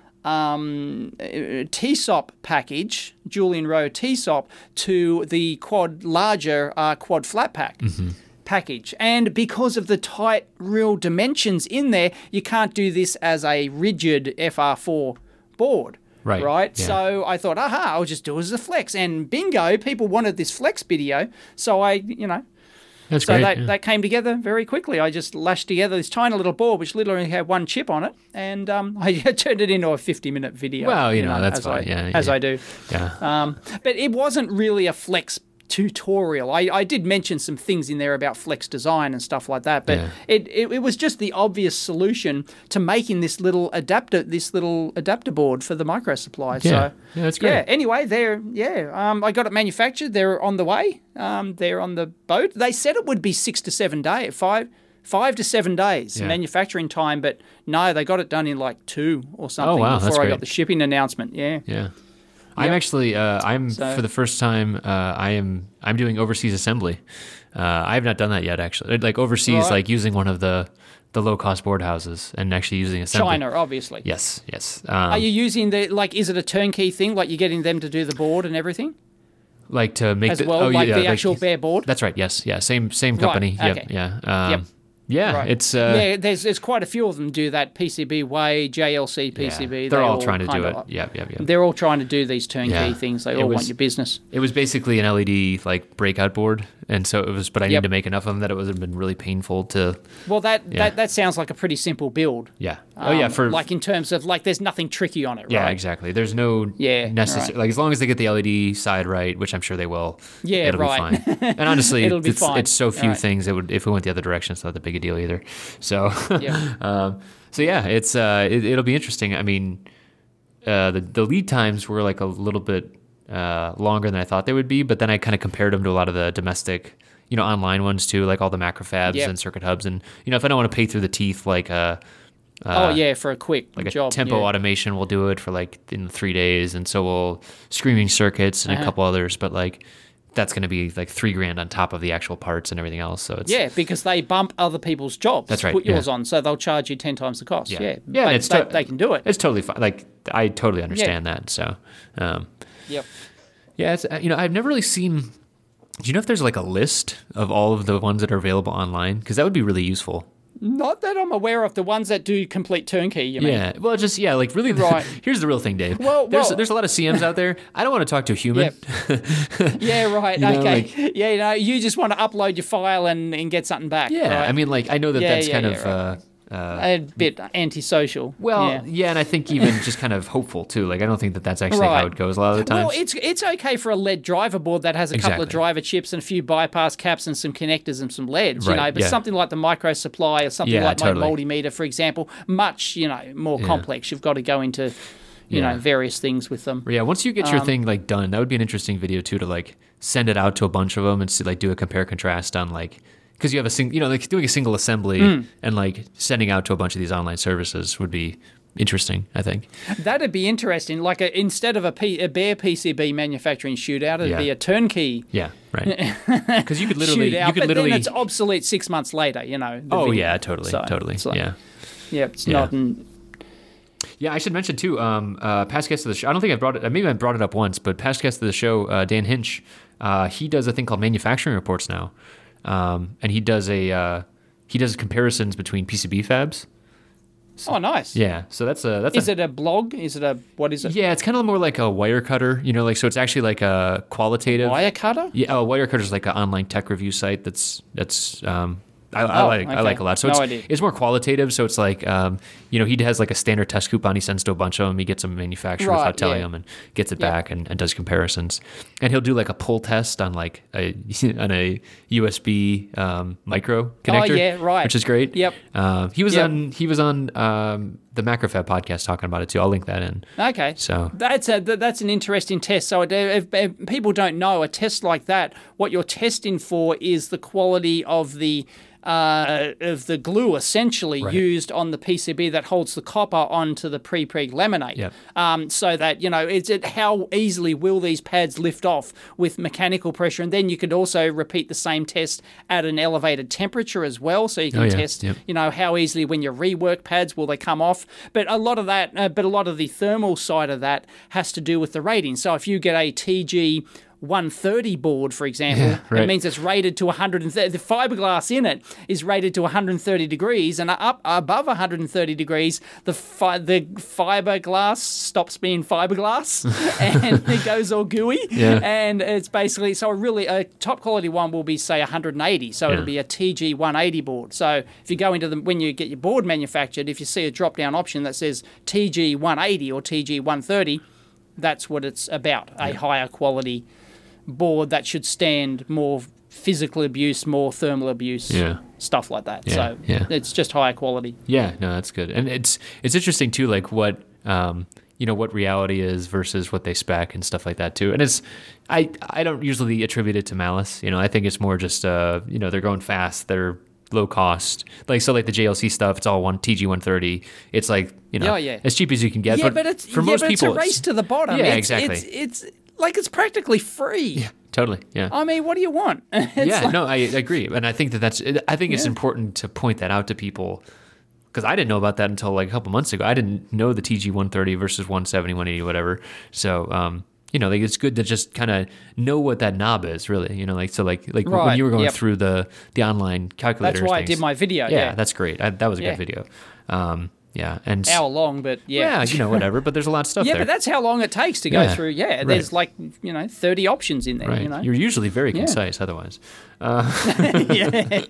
Speaker 2: Um, T S O P package, Julian Rowe T S O P, to the quad larger uh, quad flat pack
Speaker 1: Mm-hmm.
Speaker 2: package. And because of the tight real dimensions in there, you can't do this as a rigid F R four board.
Speaker 1: Right,
Speaker 2: Right.
Speaker 1: yeah.
Speaker 2: So I thought, aha, I'll just do it as a flex. And bingo, people wanted this flex video. So I, you know,
Speaker 1: That's
Speaker 2: so
Speaker 1: great.
Speaker 2: that,
Speaker 1: yeah.
Speaker 2: that came together very quickly. I just lashed together this tiny little board, which literally had one chip on it, and um, I turned it into a fifty-minute video.
Speaker 1: Well, you know, that's
Speaker 2: as
Speaker 1: fine.
Speaker 2: I,
Speaker 1: Yeah,
Speaker 2: as
Speaker 1: yeah.
Speaker 2: I do.
Speaker 1: yeah.
Speaker 2: Um, but it wasn't really a Flex tutorial. I, I did mention some things in there about Flex design and stuff like that, but
Speaker 1: Yeah.
Speaker 2: it, it it was just the obvious solution to making this little adapter this little adapter board for the micro supply.
Speaker 1: Yeah.
Speaker 2: So
Speaker 1: Yeah, that's great.
Speaker 2: Yeah. Anyway, they're yeah. Um, I got it manufactured. They're on the way. Um, they're on the boat. They said it would be six to seven days, five. Five to seven days
Speaker 1: Yeah.
Speaker 2: manufacturing time, but no, they got it done in like two or something
Speaker 1: Oh, wow, that's
Speaker 2: before I
Speaker 1: great.
Speaker 2: got the shipping announcement. Yeah.
Speaker 1: Yeah. I'm
Speaker 2: Yep.
Speaker 1: actually uh, I'm
Speaker 2: So-
Speaker 1: for the first time uh, I am I'm doing overseas assembly. Uh, I have not done that yet actually. Like overseas,
Speaker 2: Right.
Speaker 1: like using one of the the low cost board houses and actually using assembly.
Speaker 2: China, obviously.
Speaker 1: Yes, yes. Um,
Speaker 2: Are you using the, like, is it a turnkey thing? Like, you're getting them to do the board and everything
Speaker 1: like to make
Speaker 2: as
Speaker 1: the,
Speaker 2: well?
Speaker 1: oh,
Speaker 2: like
Speaker 1: yeah,
Speaker 2: the
Speaker 1: like-
Speaker 2: actual bare board?
Speaker 1: That's right. Yes, yeah. Same same
Speaker 2: Right,
Speaker 1: company. Yep,
Speaker 2: okay.
Speaker 1: yeah. Um,
Speaker 2: Yep.
Speaker 1: Yeah,
Speaker 2: Right.
Speaker 1: it's uh,
Speaker 2: yeah, there's there's quite a few of them do that. P C B Way, J L C, P C B.
Speaker 1: yeah. They're
Speaker 2: they
Speaker 1: all trying to do
Speaker 2: kinda-
Speaker 1: it. Yeah, yeah, yeah.
Speaker 2: They're all trying to do these turnkey
Speaker 1: Yeah.
Speaker 2: things. They
Speaker 1: It
Speaker 2: all
Speaker 1: was-
Speaker 2: want your business.
Speaker 1: It was basically an L E D like breakout board, and so it was. But I
Speaker 2: Yep.
Speaker 1: needed to make enough of them that it would have been really painful to.
Speaker 2: Well, that,
Speaker 1: Yeah.
Speaker 2: that that sounds like a pretty simple build.
Speaker 1: Yeah. oh yeah.
Speaker 2: Um,
Speaker 1: For
Speaker 2: like in terms of like, there's nothing tricky on it,
Speaker 1: yeah,
Speaker 2: right?
Speaker 1: exactly. There's no
Speaker 2: Yeah,
Speaker 1: necessary
Speaker 2: right.
Speaker 1: like as long as they get the L E D side right, which I'm sure they will.
Speaker 2: Yeah,
Speaker 1: it'll
Speaker 2: right.
Speaker 1: be fine. And honestly,
Speaker 2: It'll be
Speaker 1: it's,
Speaker 2: fine.
Speaker 1: it's so few
Speaker 2: Right.
Speaker 1: things that would if it went the other direction, it's not that big a deal either. So.
Speaker 2: Yeah.
Speaker 1: um, so yeah, it's uh, it, it'll be interesting. I mean, uh, the the lead times were like a little bit uh, longer than I thought they would be, but then I kind of compared them to a lot of the domestic, you know, online ones too, like all the macrofabs
Speaker 2: Yep.
Speaker 1: and circuit hubs, and you know, if I don't want to pay through the teeth, like uh,
Speaker 2: oh, yeah, for a quick
Speaker 1: like a
Speaker 2: job.
Speaker 1: tempo
Speaker 2: yeah.
Speaker 1: automation will do it for like in three days, and so will screaming circuits and
Speaker 2: Uh-huh.
Speaker 1: a couple others, but like. That's going to be like three grand on top of the actual parts and everything else. So it's
Speaker 2: Yeah, because they bump other people's jobs.
Speaker 1: That's right,
Speaker 2: Put yours
Speaker 1: yeah.
Speaker 2: on, so they'll charge you ten times the cost.
Speaker 1: Yeah.
Speaker 2: Yeah,
Speaker 1: Yeah,
Speaker 2: They,
Speaker 1: it's
Speaker 2: they,
Speaker 1: to-
Speaker 2: they can do it.
Speaker 1: it's totally fine. Like I totally understand that. So, um,
Speaker 2: Yep.
Speaker 1: yeah, it's, uh, you know, I've never really seen. Do you know if there's like a list of all of the ones that are available online? Because that would be really useful.
Speaker 2: Not that I'm aware of. The ones that do complete turnkey, you mean?
Speaker 1: Yeah, well, just yeah, like really.
Speaker 2: Right.
Speaker 1: Here's the real thing, Dave.
Speaker 2: Well-
Speaker 1: there's
Speaker 2: well-
Speaker 1: there's a lot of C Ms out there. I don't want to talk to a human.
Speaker 2: Yeah, right.
Speaker 1: You know,
Speaker 2: okay.
Speaker 1: like-
Speaker 2: yeah, you know, you just want to upload your file and, and get something back.
Speaker 1: Yeah,
Speaker 2: right?
Speaker 1: I mean, like I know that
Speaker 2: Yeah,
Speaker 1: that's
Speaker 2: yeah,
Speaker 1: kind
Speaker 2: yeah,
Speaker 1: of.
Speaker 2: right.
Speaker 1: Uh, uh,
Speaker 2: a bit antisocial.
Speaker 1: well,
Speaker 2: yeah.
Speaker 1: yeah. and I think even just kind of hopeful too. Like I don't think that that's actually how
Speaker 2: Right.
Speaker 1: it goes a lot of the times.
Speaker 2: Well, it's it's okay for a L E D driver board that has a couple of
Speaker 1: Exactly.
Speaker 2: driver chips and a few bypass caps and some connectors and some L E Ds, you
Speaker 1: Right,
Speaker 2: know. But
Speaker 1: yeah.
Speaker 2: something like the micro supply or something
Speaker 1: Yeah,
Speaker 2: like
Speaker 1: totally.
Speaker 2: my multimeter, for example, much you know more
Speaker 1: Yeah.
Speaker 2: complex. You've got to go into you
Speaker 1: Yeah.
Speaker 2: know various things with them.
Speaker 1: Yeah, once you get your
Speaker 2: Um,
Speaker 1: thing like done, that would be an interesting video too to like send it out to a bunch of them and see, like do a compare contrast on like because you have a sing, you know, like doing a single assembly
Speaker 2: Hmm.
Speaker 1: and like sending out to a bunch of these online services would be interesting. I think.
Speaker 2: That'd be interesting. Like a, instead of a, P, a bare P C B manufacturing shootout, it'd
Speaker 1: Yeah.
Speaker 2: be a turnkey
Speaker 1: Yeah, right. Because you could literally,
Speaker 2: shootout.
Speaker 1: you could
Speaker 2: but
Speaker 1: literally.
Speaker 2: then it's obsolete six months later. You know. the
Speaker 1: oh
Speaker 2: video.
Speaker 1: yeah, totally,
Speaker 2: So,
Speaker 1: totally.
Speaker 2: it's like-
Speaker 1: yeah.
Speaker 2: Yeah, it's
Speaker 1: Yeah.
Speaker 2: not. An,
Speaker 1: Yeah, I should mention too. Um, uh, past guest of the show. I don't think I brought it. Maybe I brought it up once, but past guest of the show, uh, Dan Hinch, uh, he does a thing called manufacturing reports now, um, and he does a uh, he does comparisons between P C B fabs.
Speaker 2: Oh, nice.
Speaker 1: Yeah, so that's a that's
Speaker 2: Is
Speaker 1: a,
Speaker 2: it a blog? Is it a what is it?
Speaker 1: yeah, it's kind of more like a wire cutter, you know, like so it's actually like a qualitative
Speaker 2: Wire cutter?
Speaker 1: Yeah, oh, Wirecutter is like an online tech review site. That's that's um, I, I
Speaker 2: Oh,
Speaker 1: like I
Speaker 2: okay.
Speaker 1: like a lot. So
Speaker 2: No
Speaker 1: it's
Speaker 2: idea.
Speaker 1: it's more qualitative. So it's like um, you know, he has like a standard test coupon. He sends to a bunch of them. He gets them manufactured
Speaker 2: Right,
Speaker 1: without telling
Speaker 2: yeah.
Speaker 1: them, and gets it
Speaker 2: Yeah.
Speaker 1: back and, and does comparisons. And he'll do like a pull test on like a on a U S B um, micro connector.
Speaker 2: Oh, yeah, right.
Speaker 1: Which is great.
Speaker 2: Yep.
Speaker 1: Uh, he was
Speaker 2: Yep.
Speaker 1: on he was on um, the Macrofab podcast talking about it too. I'll link that in.
Speaker 2: Okay.
Speaker 1: So
Speaker 2: That's a th- that's an interesting test. So it- if, if people don't know, a test like that, what you're testing for is the quality of the uh, of the glue essentially
Speaker 1: Right.
Speaker 2: used on the P C B that holds the copper onto the pre-preg laminate.
Speaker 1: Yep.
Speaker 2: Um, so that you know, it's it how easily will these pads lift off with mechanical pressure, and then you could also repeat the same test at an elevated temperature as well. So you can
Speaker 1: Oh, yeah.
Speaker 2: test,
Speaker 1: Yep.
Speaker 2: you know, how easily when you rework pads will they come off. But a lot of that, uh, but a lot of the thermal side of that has to do with the rating. So if you get a T G one thirty board, for example,
Speaker 1: Yeah, right.
Speaker 2: it means it's rated to one hundred thirty. The fiberglass in it is rated to one hundred thirty degrees, and up above one hundred thirty degrees, the fi- the fiberglass stops being fiberglass, and it goes all gooey.
Speaker 1: Yeah.
Speaker 2: And it's basically so a really a top quality one will be say one hundred eighty, so
Speaker 1: Yeah.
Speaker 2: it'll be a T G one eighty board. So if you go into the when you get your board manufactured, if you see a drop down option that says T G one eighty or T G one thirty, that's what it's about, a higher quality board that should stand more physical abuse, more thermal abuse,
Speaker 1: Yeah.
Speaker 2: stuff like that.
Speaker 1: Yeah,
Speaker 2: So
Speaker 1: yeah.
Speaker 2: it's just higher quality.
Speaker 1: Yeah, no, that's good, and it's it's interesting too, like what um, you know what reality is versus what they spec and stuff like that too. And it's I I don't usually attribute it to malice. You know, I think it's more just uh you know they're going fast, they're low cost, like so like the J L C stuff. It's all one T G one thirty. It's like you know
Speaker 2: Yeah, yeah.
Speaker 1: as cheap as you can get.
Speaker 2: Yeah,
Speaker 1: but,
Speaker 2: but it's
Speaker 1: for
Speaker 2: yeah,
Speaker 1: most
Speaker 2: but
Speaker 1: people,
Speaker 2: it's a race to the bottom.
Speaker 1: Yeah,
Speaker 2: it's,
Speaker 1: exactly.
Speaker 2: It's, it's like it's practically free.
Speaker 1: Totally, yeah.
Speaker 2: I mean, what do you want? It's
Speaker 1: yeah,
Speaker 2: like-
Speaker 1: no, I agree, and I think that that's. I think it's
Speaker 2: Yeah.
Speaker 1: important to point that out to people because I didn't know about that until like a couple months ago. I didn't know the T G one thirty versus one seventy, one eighty, whatever. So, um, you know, like it's good to just kind of know what that knob is, really. You know, like so, like like when
Speaker 2: Right,
Speaker 1: you were going
Speaker 2: yep.
Speaker 1: through the the online calculator.
Speaker 2: That's why I did my video.
Speaker 1: Yeah,
Speaker 2: Yeah,
Speaker 1: that's great. I, that was a
Speaker 2: Yeah.
Speaker 1: good video. Um, yeah, and s-
Speaker 2: hour long, but yeah.
Speaker 1: yeah, you know, whatever. But there's a lot of stuff
Speaker 2: Yeah,
Speaker 1: there.
Speaker 2: but that's how long it takes to go
Speaker 1: Yeah,
Speaker 2: through. Yeah,
Speaker 1: right.
Speaker 2: there's like you know thirty options in there.
Speaker 1: right.
Speaker 2: You know,
Speaker 1: You're usually very
Speaker 2: Yeah.
Speaker 1: concise, otherwise.
Speaker 2: yeah,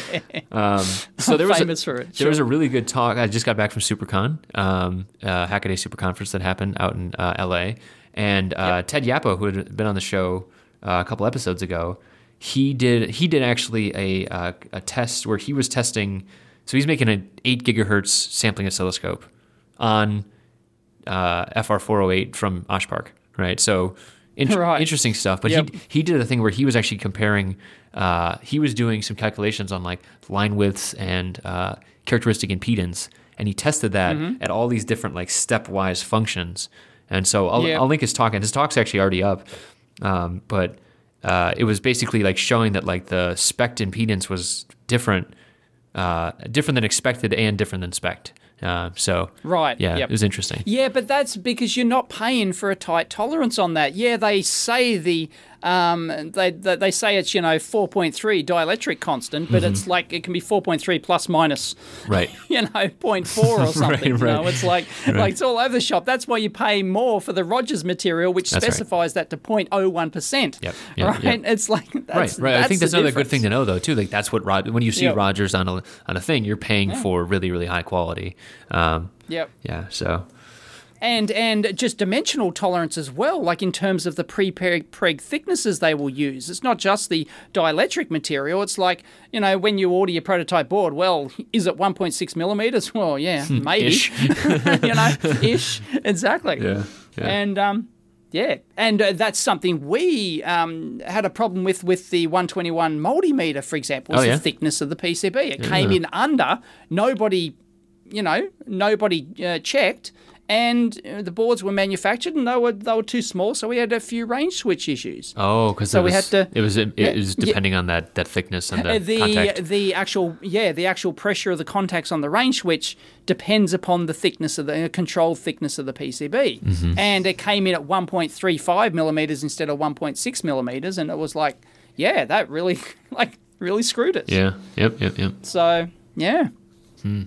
Speaker 1: So there was a,
Speaker 2: famous for it.
Speaker 1: There was a really good talk. I just got back from SuperCon, um, uh, Hackaday Super Conference that happened out in uh, L A. And uh, Ted Yapo, who had been on the show uh, a couple episodes ago, he did he did actually a uh, a test where he was testing. So he's making an eight gigahertz sampling oscilloscope on uh, F R four oh eight from Oshpark, right? So int-
Speaker 2: Right.
Speaker 1: interesting stuff. But
Speaker 2: Yep.
Speaker 1: he he did a thing where he was actually comparing. Uh, he was doing some calculations on like line widths and uh, characteristic impedance, and he tested that
Speaker 2: Mm-hmm.
Speaker 1: at all these different like stepwise functions. And so I'll,
Speaker 2: Yep.
Speaker 1: I'll link his talk, and his talk's actually already up. Um, but uh, it was basically like showing that like the spec impedance was different, uh, different than expected and different than spec. Uh, so
Speaker 2: Right,
Speaker 1: yeah,
Speaker 2: yep.
Speaker 1: it was interesting.
Speaker 2: Yeah, but that's because you're not paying for a tight tolerance on that. Yeah, they say the um, they, they they say it's you know four point three dielectric constant, but it's like it can be four point three plus minus
Speaker 1: Right.
Speaker 2: you know zero point four or something.
Speaker 1: Right,
Speaker 2: You know,
Speaker 1: right.
Speaker 2: it's like like it's all over the shop. That's why you pay more for the Rogers material, which
Speaker 1: That's right.
Speaker 2: specifies that to zero point zero one percent.
Speaker 1: Yep, yep,
Speaker 2: right.
Speaker 1: yep.
Speaker 2: It's like that's,
Speaker 1: right, right. I think that's
Speaker 2: the
Speaker 1: another good
Speaker 2: difference.
Speaker 1: thing to know, though, too. Like that's what Rod- when you see
Speaker 2: Yep.
Speaker 1: Rogers on a on a thing, you're paying for really, really high quality. Um,
Speaker 2: Yep.
Speaker 1: yeah. So
Speaker 2: And and just dimensional tolerance as well, like in terms of the pre-preg preg thicknesses they will use. It's not just the dielectric material. It's like, you know, when you order your prototype board, well, is it one point six millimeters? Well, yeah, maybe.
Speaker 1: Ish.
Speaker 2: you know, ish. Exactly.
Speaker 1: Yeah, yeah.
Speaker 2: And, um, yeah, and uh, that's something we um, had a problem with with the one twenty-one multimeter, for example, was
Speaker 1: Oh, yeah?
Speaker 2: the thickness of the P C B. It came in under. Nobody, you know, nobody uh, checked. And uh, the boards were manufactured, and they were they were too small, so we had a few range switch issues.
Speaker 1: oh, because
Speaker 2: So
Speaker 1: it
Speaker 2: we
Speaker 1: was,
Speaker 2: had to-
Speaker 1: it was it,
Speaker 2: Yeah,
Speaker 1: was
Speaker 2: yeah.
Speaker 1: depending on that that thickness and the,
Speaker 2: Uh, the
Speaker 1: contact.
Speaker 2: the actual yeah the actual pressure of the contacts on the range switch depends upon the thickness of the uh, controlled thickness of the P C B,
Speaker 1: Mm-hmm.
Speaker 2: and it came in at one point three five millimeters instead of one point six millimeters, and it was like, yeah, that really like really screwed us.
Speaker 1: Yeah. Yep. Yep. Yep.
Speaker 2: So yeah.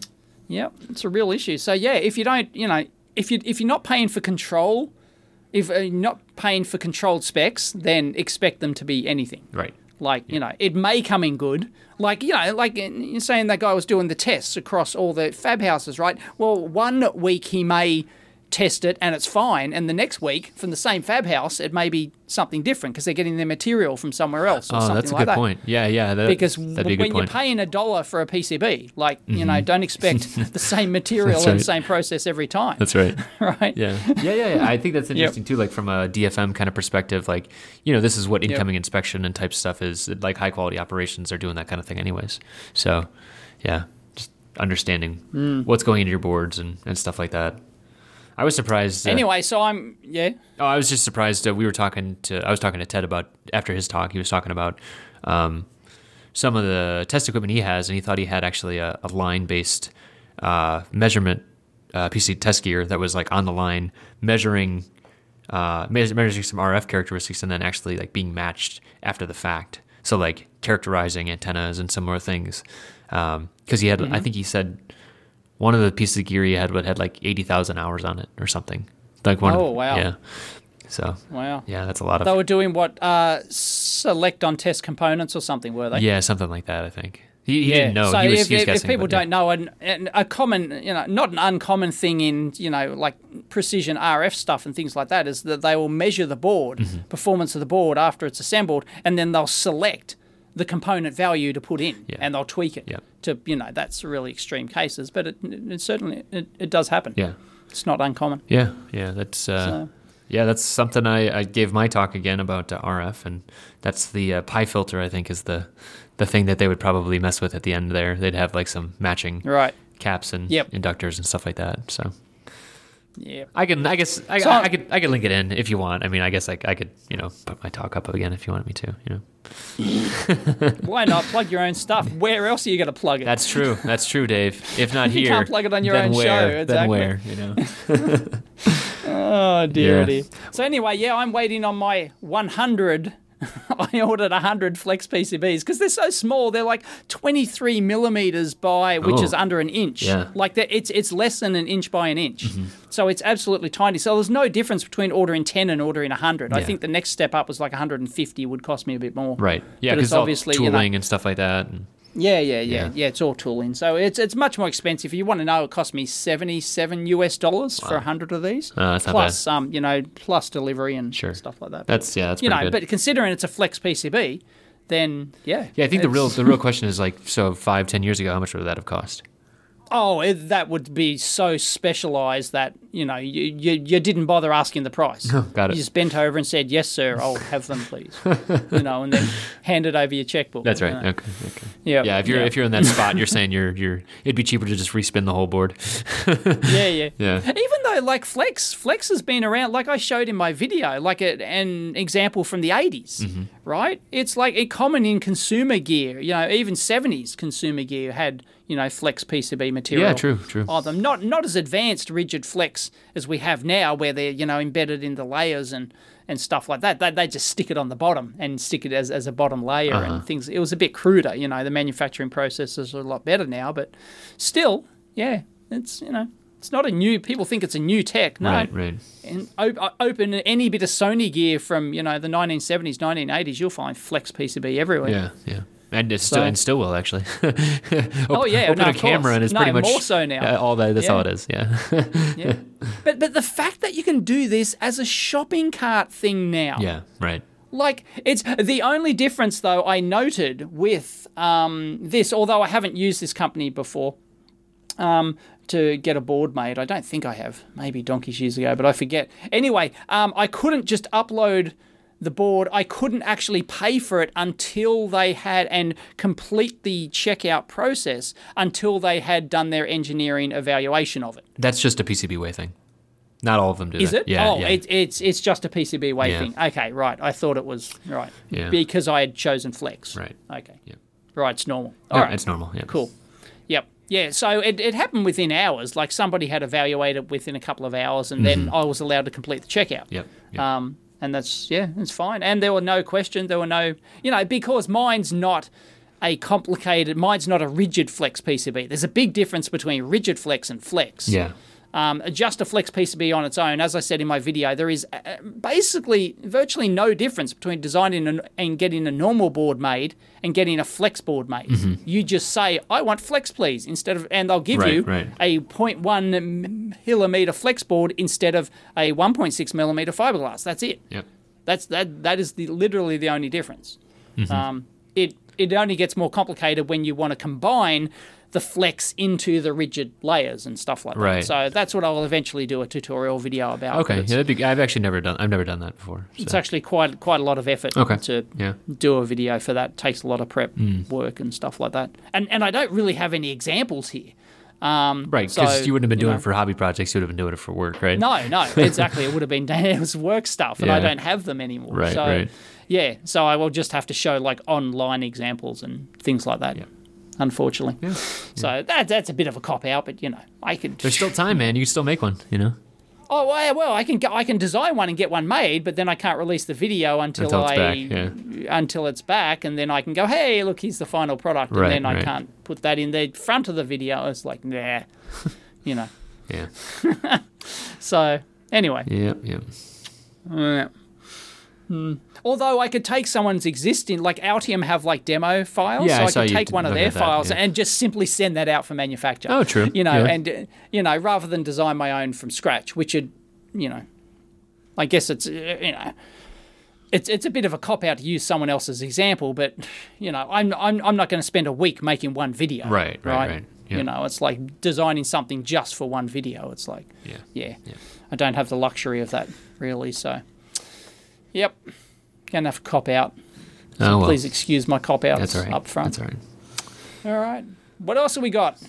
Speaker 2: Yep, it's a real issue. So yeah, if you don't, you know, if you if you're not paying for control, if you're not paying for controlled specs, then expect them to be anything.
Speaker 1: Right.
Speaker 2: Like, you know, it may come in good. Like, you know, like you're saying that guy was doing the tests across all the fab houses, right? Well, one week he may test it and it's fine, and the next week from the same fab house it may be something different because they're getting their material from somewhere else or
Speaker 1: Oh,
Speaker 2: something
Speaker 1: that's a
Speaker 2: like
Speaker 1: good
Speaker 2: that.
Speaker 1: point. Yeah, yeah. That,
Speaker 2: Because
Speaker 1: that'd be a good
Speaker 2: when you're
Speaker 1: point.
Speaker 2: paying a dollar for a P C B, like, you know, don't expect the same material
Speaker 1: That's
Speaker 2: and
Speaker 1: right.
Speaker 2: the same process every time.
Speaker 1: That's right.
Speaker 2: right.
Speaker 1: Yeah. yeah, yeah, yeah. I think that's interesting too. Like from a D F M kind of perspective, like, you know, this is what incoming inspection and type stuff is. Like high quality operations are doing that kind of thing, anyways. So, yeah, just understanding
Speaker 2: Mm.
Speaker 1: what's going into your boards and, and stuff like that. I was surprised. Uh,
Speaker 2: Anyway, so I'm, yeah.
Speaker 1: Oh, I was just surprised. Uh, we were talking to. I was talking to Ted about after his talk. He was talking about um, some of the test equipment he has, and he thought he had actually a, a line-based uh, measurement uh, P C test gear that was like on the line measuring uh, me- measuring some R F characteristics, and then actually like being matched after the fact. So like characterizing antennas and similar things. Because um, he had, mm-hmm. I think he said. One of the pieces of gear he had would had like eighty thousand hours on it or something. Like one.
Speaker 2: Oh,
Speaker 1: of,
Speaker 2: wow.
Speaker 1: Yeah. So.
Speaker 2: Wow.
Speaker 1: Yeah, that's a lot of.
Speaker 2: They were doing what? Uh, select on test components or something, were they?
Speaker 1: Yeah, something like that. I think he, he
Speaker 2: Yeah.
Speaker 1: didn't know.
Speaker 2: So
Speaker 1: he was,
Speaker 2: if,
Speaker 1: he was
Speaker 2: if,
Speaker 1: guessing,
Speaker 2: if people
Speaker 1: but, yeah.
Speaker 2: don't know, an, an, a common, you know, not an uncommon thing in, you know, like precision R F stuff and things like that is that they will measure the board,
Speaker 1: Mm-hmm.
Speaker 2: performance of the board after it's assembled, and then they'll select the component value to put in,
Speaker 1: Yeah.
Speaker 2: and they'll tweak it
Speaker 1: Yep.
Speaker 2: to, you know, that's really extreme cases, but it, it certainly it, it does happen.
Speaker 1: Yeah.
Speaker 2: It's not uncommon.
Speaker 1: Yeah. Yeah. That's. Uh,
Speaker 2: So-
Speaker 1: Yeah, that's something I, I gave my talk again about uh, R F, and that's the uh, pi filter. I think is the the thing that they would probably mess with at the end there. They'd have like some matching
Speaker 2: Right.
Speaker 1: caps and
Speaker 2: Yep.
Speaker 1: inductors and stuff like that. So
Speaker 2: Yeah.
Speaker 1: I can, I guess, I,
Speaker 2: So-
Speaker 1: I, I could, I could link it in if you want. I mean, I guess I, I could, you know, put my talk up again if you want me to. You know,
Speaker 2: Why not plug your own stuff? Where else are you going to plug it?
Speaker 1: that's true. That's true, Dave. If not
Speaker 2: You
Speaker 1: here,
Speaker 2: can't plug it on your
Speaker 1: then
Speaker 2: own
Speaker 1: where?
Speaker 2: show,
Speaker 1: Then
Speaker 2: exactly.
Speaker 1: where? You know.
Speaker 2: Oh dear,
Speaker 1: Yeah.
Speaker 2: dear. So anyway, yeah, I'm waiting on my one hundred. I ordered one hundred Flex P C Bs because they're so small. They're like twenty-three millimeters by, which
Speaker 1: Oh.
Speaker 2: is under an inch.
Speaker 1: Yeah.
Speaker 2: Like that, it's it's less than an inch by an inch. So it's absolutely tiny. So there's no difference between ordering ten and ordering one hundred. I
Speaker 1: Yeah.
Speaker 2: think the next step up was like one hundred fifty would cost me a bit more.
Speaker 1: Right. Yeah,
Speaker 2: But
Speaker 1: because
Speaker 2: it's obviously, you know-
Speaker 1: tooling and stuff like that. And,
Speaker 2: Yeah, yeah, yeah,
Speaker 1: Yeah.
Speaker 2: yeah. It's all tooling, so it's it's much more expensive. If you want to know, it cost me seventy-seven U S dollars for a hundred of these,
Speaker 1: Uh, that's not
Speaker 2: plus um, you know, plus delivery and
Speaker 1: Sure.
Speaker 2: stuff like that.
Speaker 1: that's yeah, that's
Speaker 2: you
Speaker 1: pretty
Speaker 2: know,
Speaker 1: good.
Speaker 2: but considering it's a Flex P C B, then yeah,
Speaker 1: yeah, I think the
Speaker 2: it's-
Speaker 1: real the real question is like, so five, ten years ago, how much would that have cost?
Speaker 2: oh, it, that would be so specialised that you know you, you you didn't bother asking the price.
Speaker 1: Got it.
Speaker 2: You just bent over and said, "Yes, sir, I'll have them, please." you know, and then handed over your checkbook.
Speaker 1: That's right.
Speaker 2: You know.
Speaker 1: Okay. Okay.
Speaker 2: Yeah.
Speaker 1: Yeah, if you're
Speaker 2: yeah.
Speaker 1: if you're in that spot, you're saying you're you're it'd be cheaper to just respin the whole board.
Speaker 2: Yeah, yeah.
Speaker 1: Yeah.
Speaker 2: Even though, like, Flex, Flex has been around, like I showed in my video, like a, an example from the eighties,
Speaker 1: Mm-hmm.
Speaker 2: right? It's like a common in consumer gear. You know, even seventies consumer gear had, you know, Flex P C B material.
Speaker 1: Yeah, true, true.
Speaker 2: On them. Not, not as advanced rigid Flex as we have now, where they're, you know, embedded in the layers and, and stuff like that. They, they just stick it on the bottom and stick it as, as a bottom layer
Speaker 1: Uh-huh.
Speaker 2: and things. It was a bit cruder, you know, the manufacturing processes are a lot better now, but still, yeah, it's, you know, it's not a new, people think it's a new tech. No.
Speaker 1: Right. Right.
Speaker 2: And op- open any bit of Sony gear from, you know, the nineteen seventies, nineteen eighties, you'll find Flex P C B everywhere.
Speaker 1: Yeah. Yeah. And it's still
Speaker 2: So-
Speaker 1: and still will actually.
Speaker 2: Oh, yeah,
Speaker 1: Open
Speaker 2: no,
Speaker 1: a
Speaker 2: of
Speaker 1: camera
Speaker 2: course.
Speaker 1: and it's
Speaker 2: No,
Speaker 1: pretty much
Speaker 2: more so now.
Speaker 1: uh, all that. That's
Speaker 2: Yeah.
Speaker 1: all it is. Yeah.
Speaker 2: Yeah. But but the fact that you can do this as a shopping cart thing now.
Speaker 1: yeah. Right.
Speaker 2: Like, it's the only difference, though, I noted with um, this, although I haven't used this company before um, to get a board made. I don't think I have. Maybe donkeys years ago, but I forget. Anyway, um, I couldn't just upload the board. I couldn't actually pay for it until they had, and complete the checkout process until they had done their engineering evaluation of it.
Speaker 1: That's just a P C B way thing. Not all of them do
Speaker 2: Is
Speaker 1: that.
Speaker 2: it?
Speaker 1: Yeah.
Speaker 2: oh,
Speaker 1: yeah.
Speaker 2: It, it's it's just a P C B way
Speaker 1: Yeah.
Speaker 2: thing. Okay, right. I thought it was right
Speaker 1: Yeah.
Speaker 2: because I had chosen Flex.
Speaker 1: Right.
Speaker 2: Okay.
Speaker 1: Yeah.
Speaker 2: Right. It's normal. All
Speaker 1: Yeah,
Speaker 2: right.
Speaker 1: it's normal. Yeah.
Speaker 2: Cool. Yep. Yeah. So it, it happened within hours. Like somebody had evaluated within a couple of hours, and then I was allowed to complete the checkout.
Speaker 1: Yep. yep.
Speaker 2: Um, and that's yeah, it's fine. And there were no questions. There were no, you know, because mine's not a complicated. Mine's not a rigid flex P C B. There's a big difference between rigid flex and flex.
Speaker 1: Yeah.
Speaker 2: Um, just a flex P C B on its own, as I said in my video, there is uh, basically virtually no difference between designing and, and getting a normal board made and getting a flex board made. Mm-hmm. You just say, I want flex, please, instead of, and they'll give
Speaker 1: right,
Speaker 2: you
Speaker 1: right.
Speaker 2: a zero point one millimeter flex board instead of a one point six millimeter fiberglass. That's it.
Speaker 1: Yep.
Speaker 2: That's that. That is the, literally the only difference.
Speaker 1: Mm-hmm.
Speaker 2: Um, it it only gets more complicated when you want to combine the flex into the rigid layers and stuff like
Speaker 1: right.
Speaker 2: that. So that's what I'll eventually do a tutorial video about.
Speaker 1: Okay, yeah, that'd be, I've actually never done. I've never done that before. So.
Speaker 2: It's actually quite quite a lot of effort
Speaker 1: okay.
Speaker 2: to
Speaker 1: yeah.
Speaker 2: do a video for that. It takes a lot of prep
Speaker 1: mm.
Speaker 2: work and stuff like that. And and I don't really have any examples here. Um,
Speaker 1: right, because
Speaker 2: so,
Speaker 1: you wouldn't have been
Speaker 2: you
Speaker 1: doing
Speaker 2: know,
Speaker 1: it for hobby projects. You would have been doing it for work, right?
Speaker 2: No, no, exactly. It would have been it was work stuff, and
Speaker 1: yeah.
Speaker 2: I don't have them anymore.
Speaker 1: Right,
Speaker 2: so,
Speaker 1: right.
Speaker 2: Yeah, so I will just have to show like online examples and things like that.
Speaker 1: Yeah.
Speaker 2: Unfortunately.
Speaker 1: Yeah.
Speaker 2: So
Speaker 1: yeah.
Speaker 2: that that's a bit of a cop out, but you know, I could.
Speaker 1: There's still time, man. You can still make one. You know.
Speaker 2: Oh well, well, I can go, I can design one and get one made, but then I can't release the video until,
Speaker 1: until it's
Speaker 2: I
Speaker 1: back, yeah.
Speaker 2: until it's back, and then I can go, hey, look, here's the final product,
Speaker 1: right,
Speaker 2: and then
Speaker 1: right.
Speaker 2: I can't put that in the front of the video. It's like, nah, you know.
Speaker 1: Yeah.
Speaker 2: So anyway.
Speaker 1: Yeah. Yeah.
Speaker 2: Yeah. Hmm. Although I could take someone's existing, like Altium have like demo files,
Speaker 1: yeah,
Speaker 2: so
Speaker 1: I,
Speaker 2: I,
Speaker 1: saw
Speaker 2: could
Speaker 1: you
Speaker 2: take one of
Speaker 1: look
Speaker 2: their
Speaker 1: at that,
Speaker 2: files
Speaker 1: yeah.
Speaker 2: and just simply send that out for manufacture.
Speaker 1: Oh, true.
Speaker 2: You know,
Speaker 1: yeah.
Speaker 2: and uh, you know, rather than design my own from scratch, which would, you know, I guess it's uh, you know, it's it's a bit of a cop out to use someone else's example, but you know, I'm I'm I'm not going to spend a week making one video.
Speaker 1: Right, right, right. right. Yeah.
Speaker 2: You know, it's like designing something just for one video. It's like,
Speaker 1: yeah,
Speaker 2: yeah,
Speaker 1: yeah.
Speaker 2: I don't have the luxury of that really. So, yep, gonna have to cop out. So
Speaker 1: oh, well.
Speaker 2: Please excuse my cop outs
Speaker 1: That's all right.
Speaker 2: up front.
Speaker 1: That's all right.
Speaker 2: All right. What else have we got?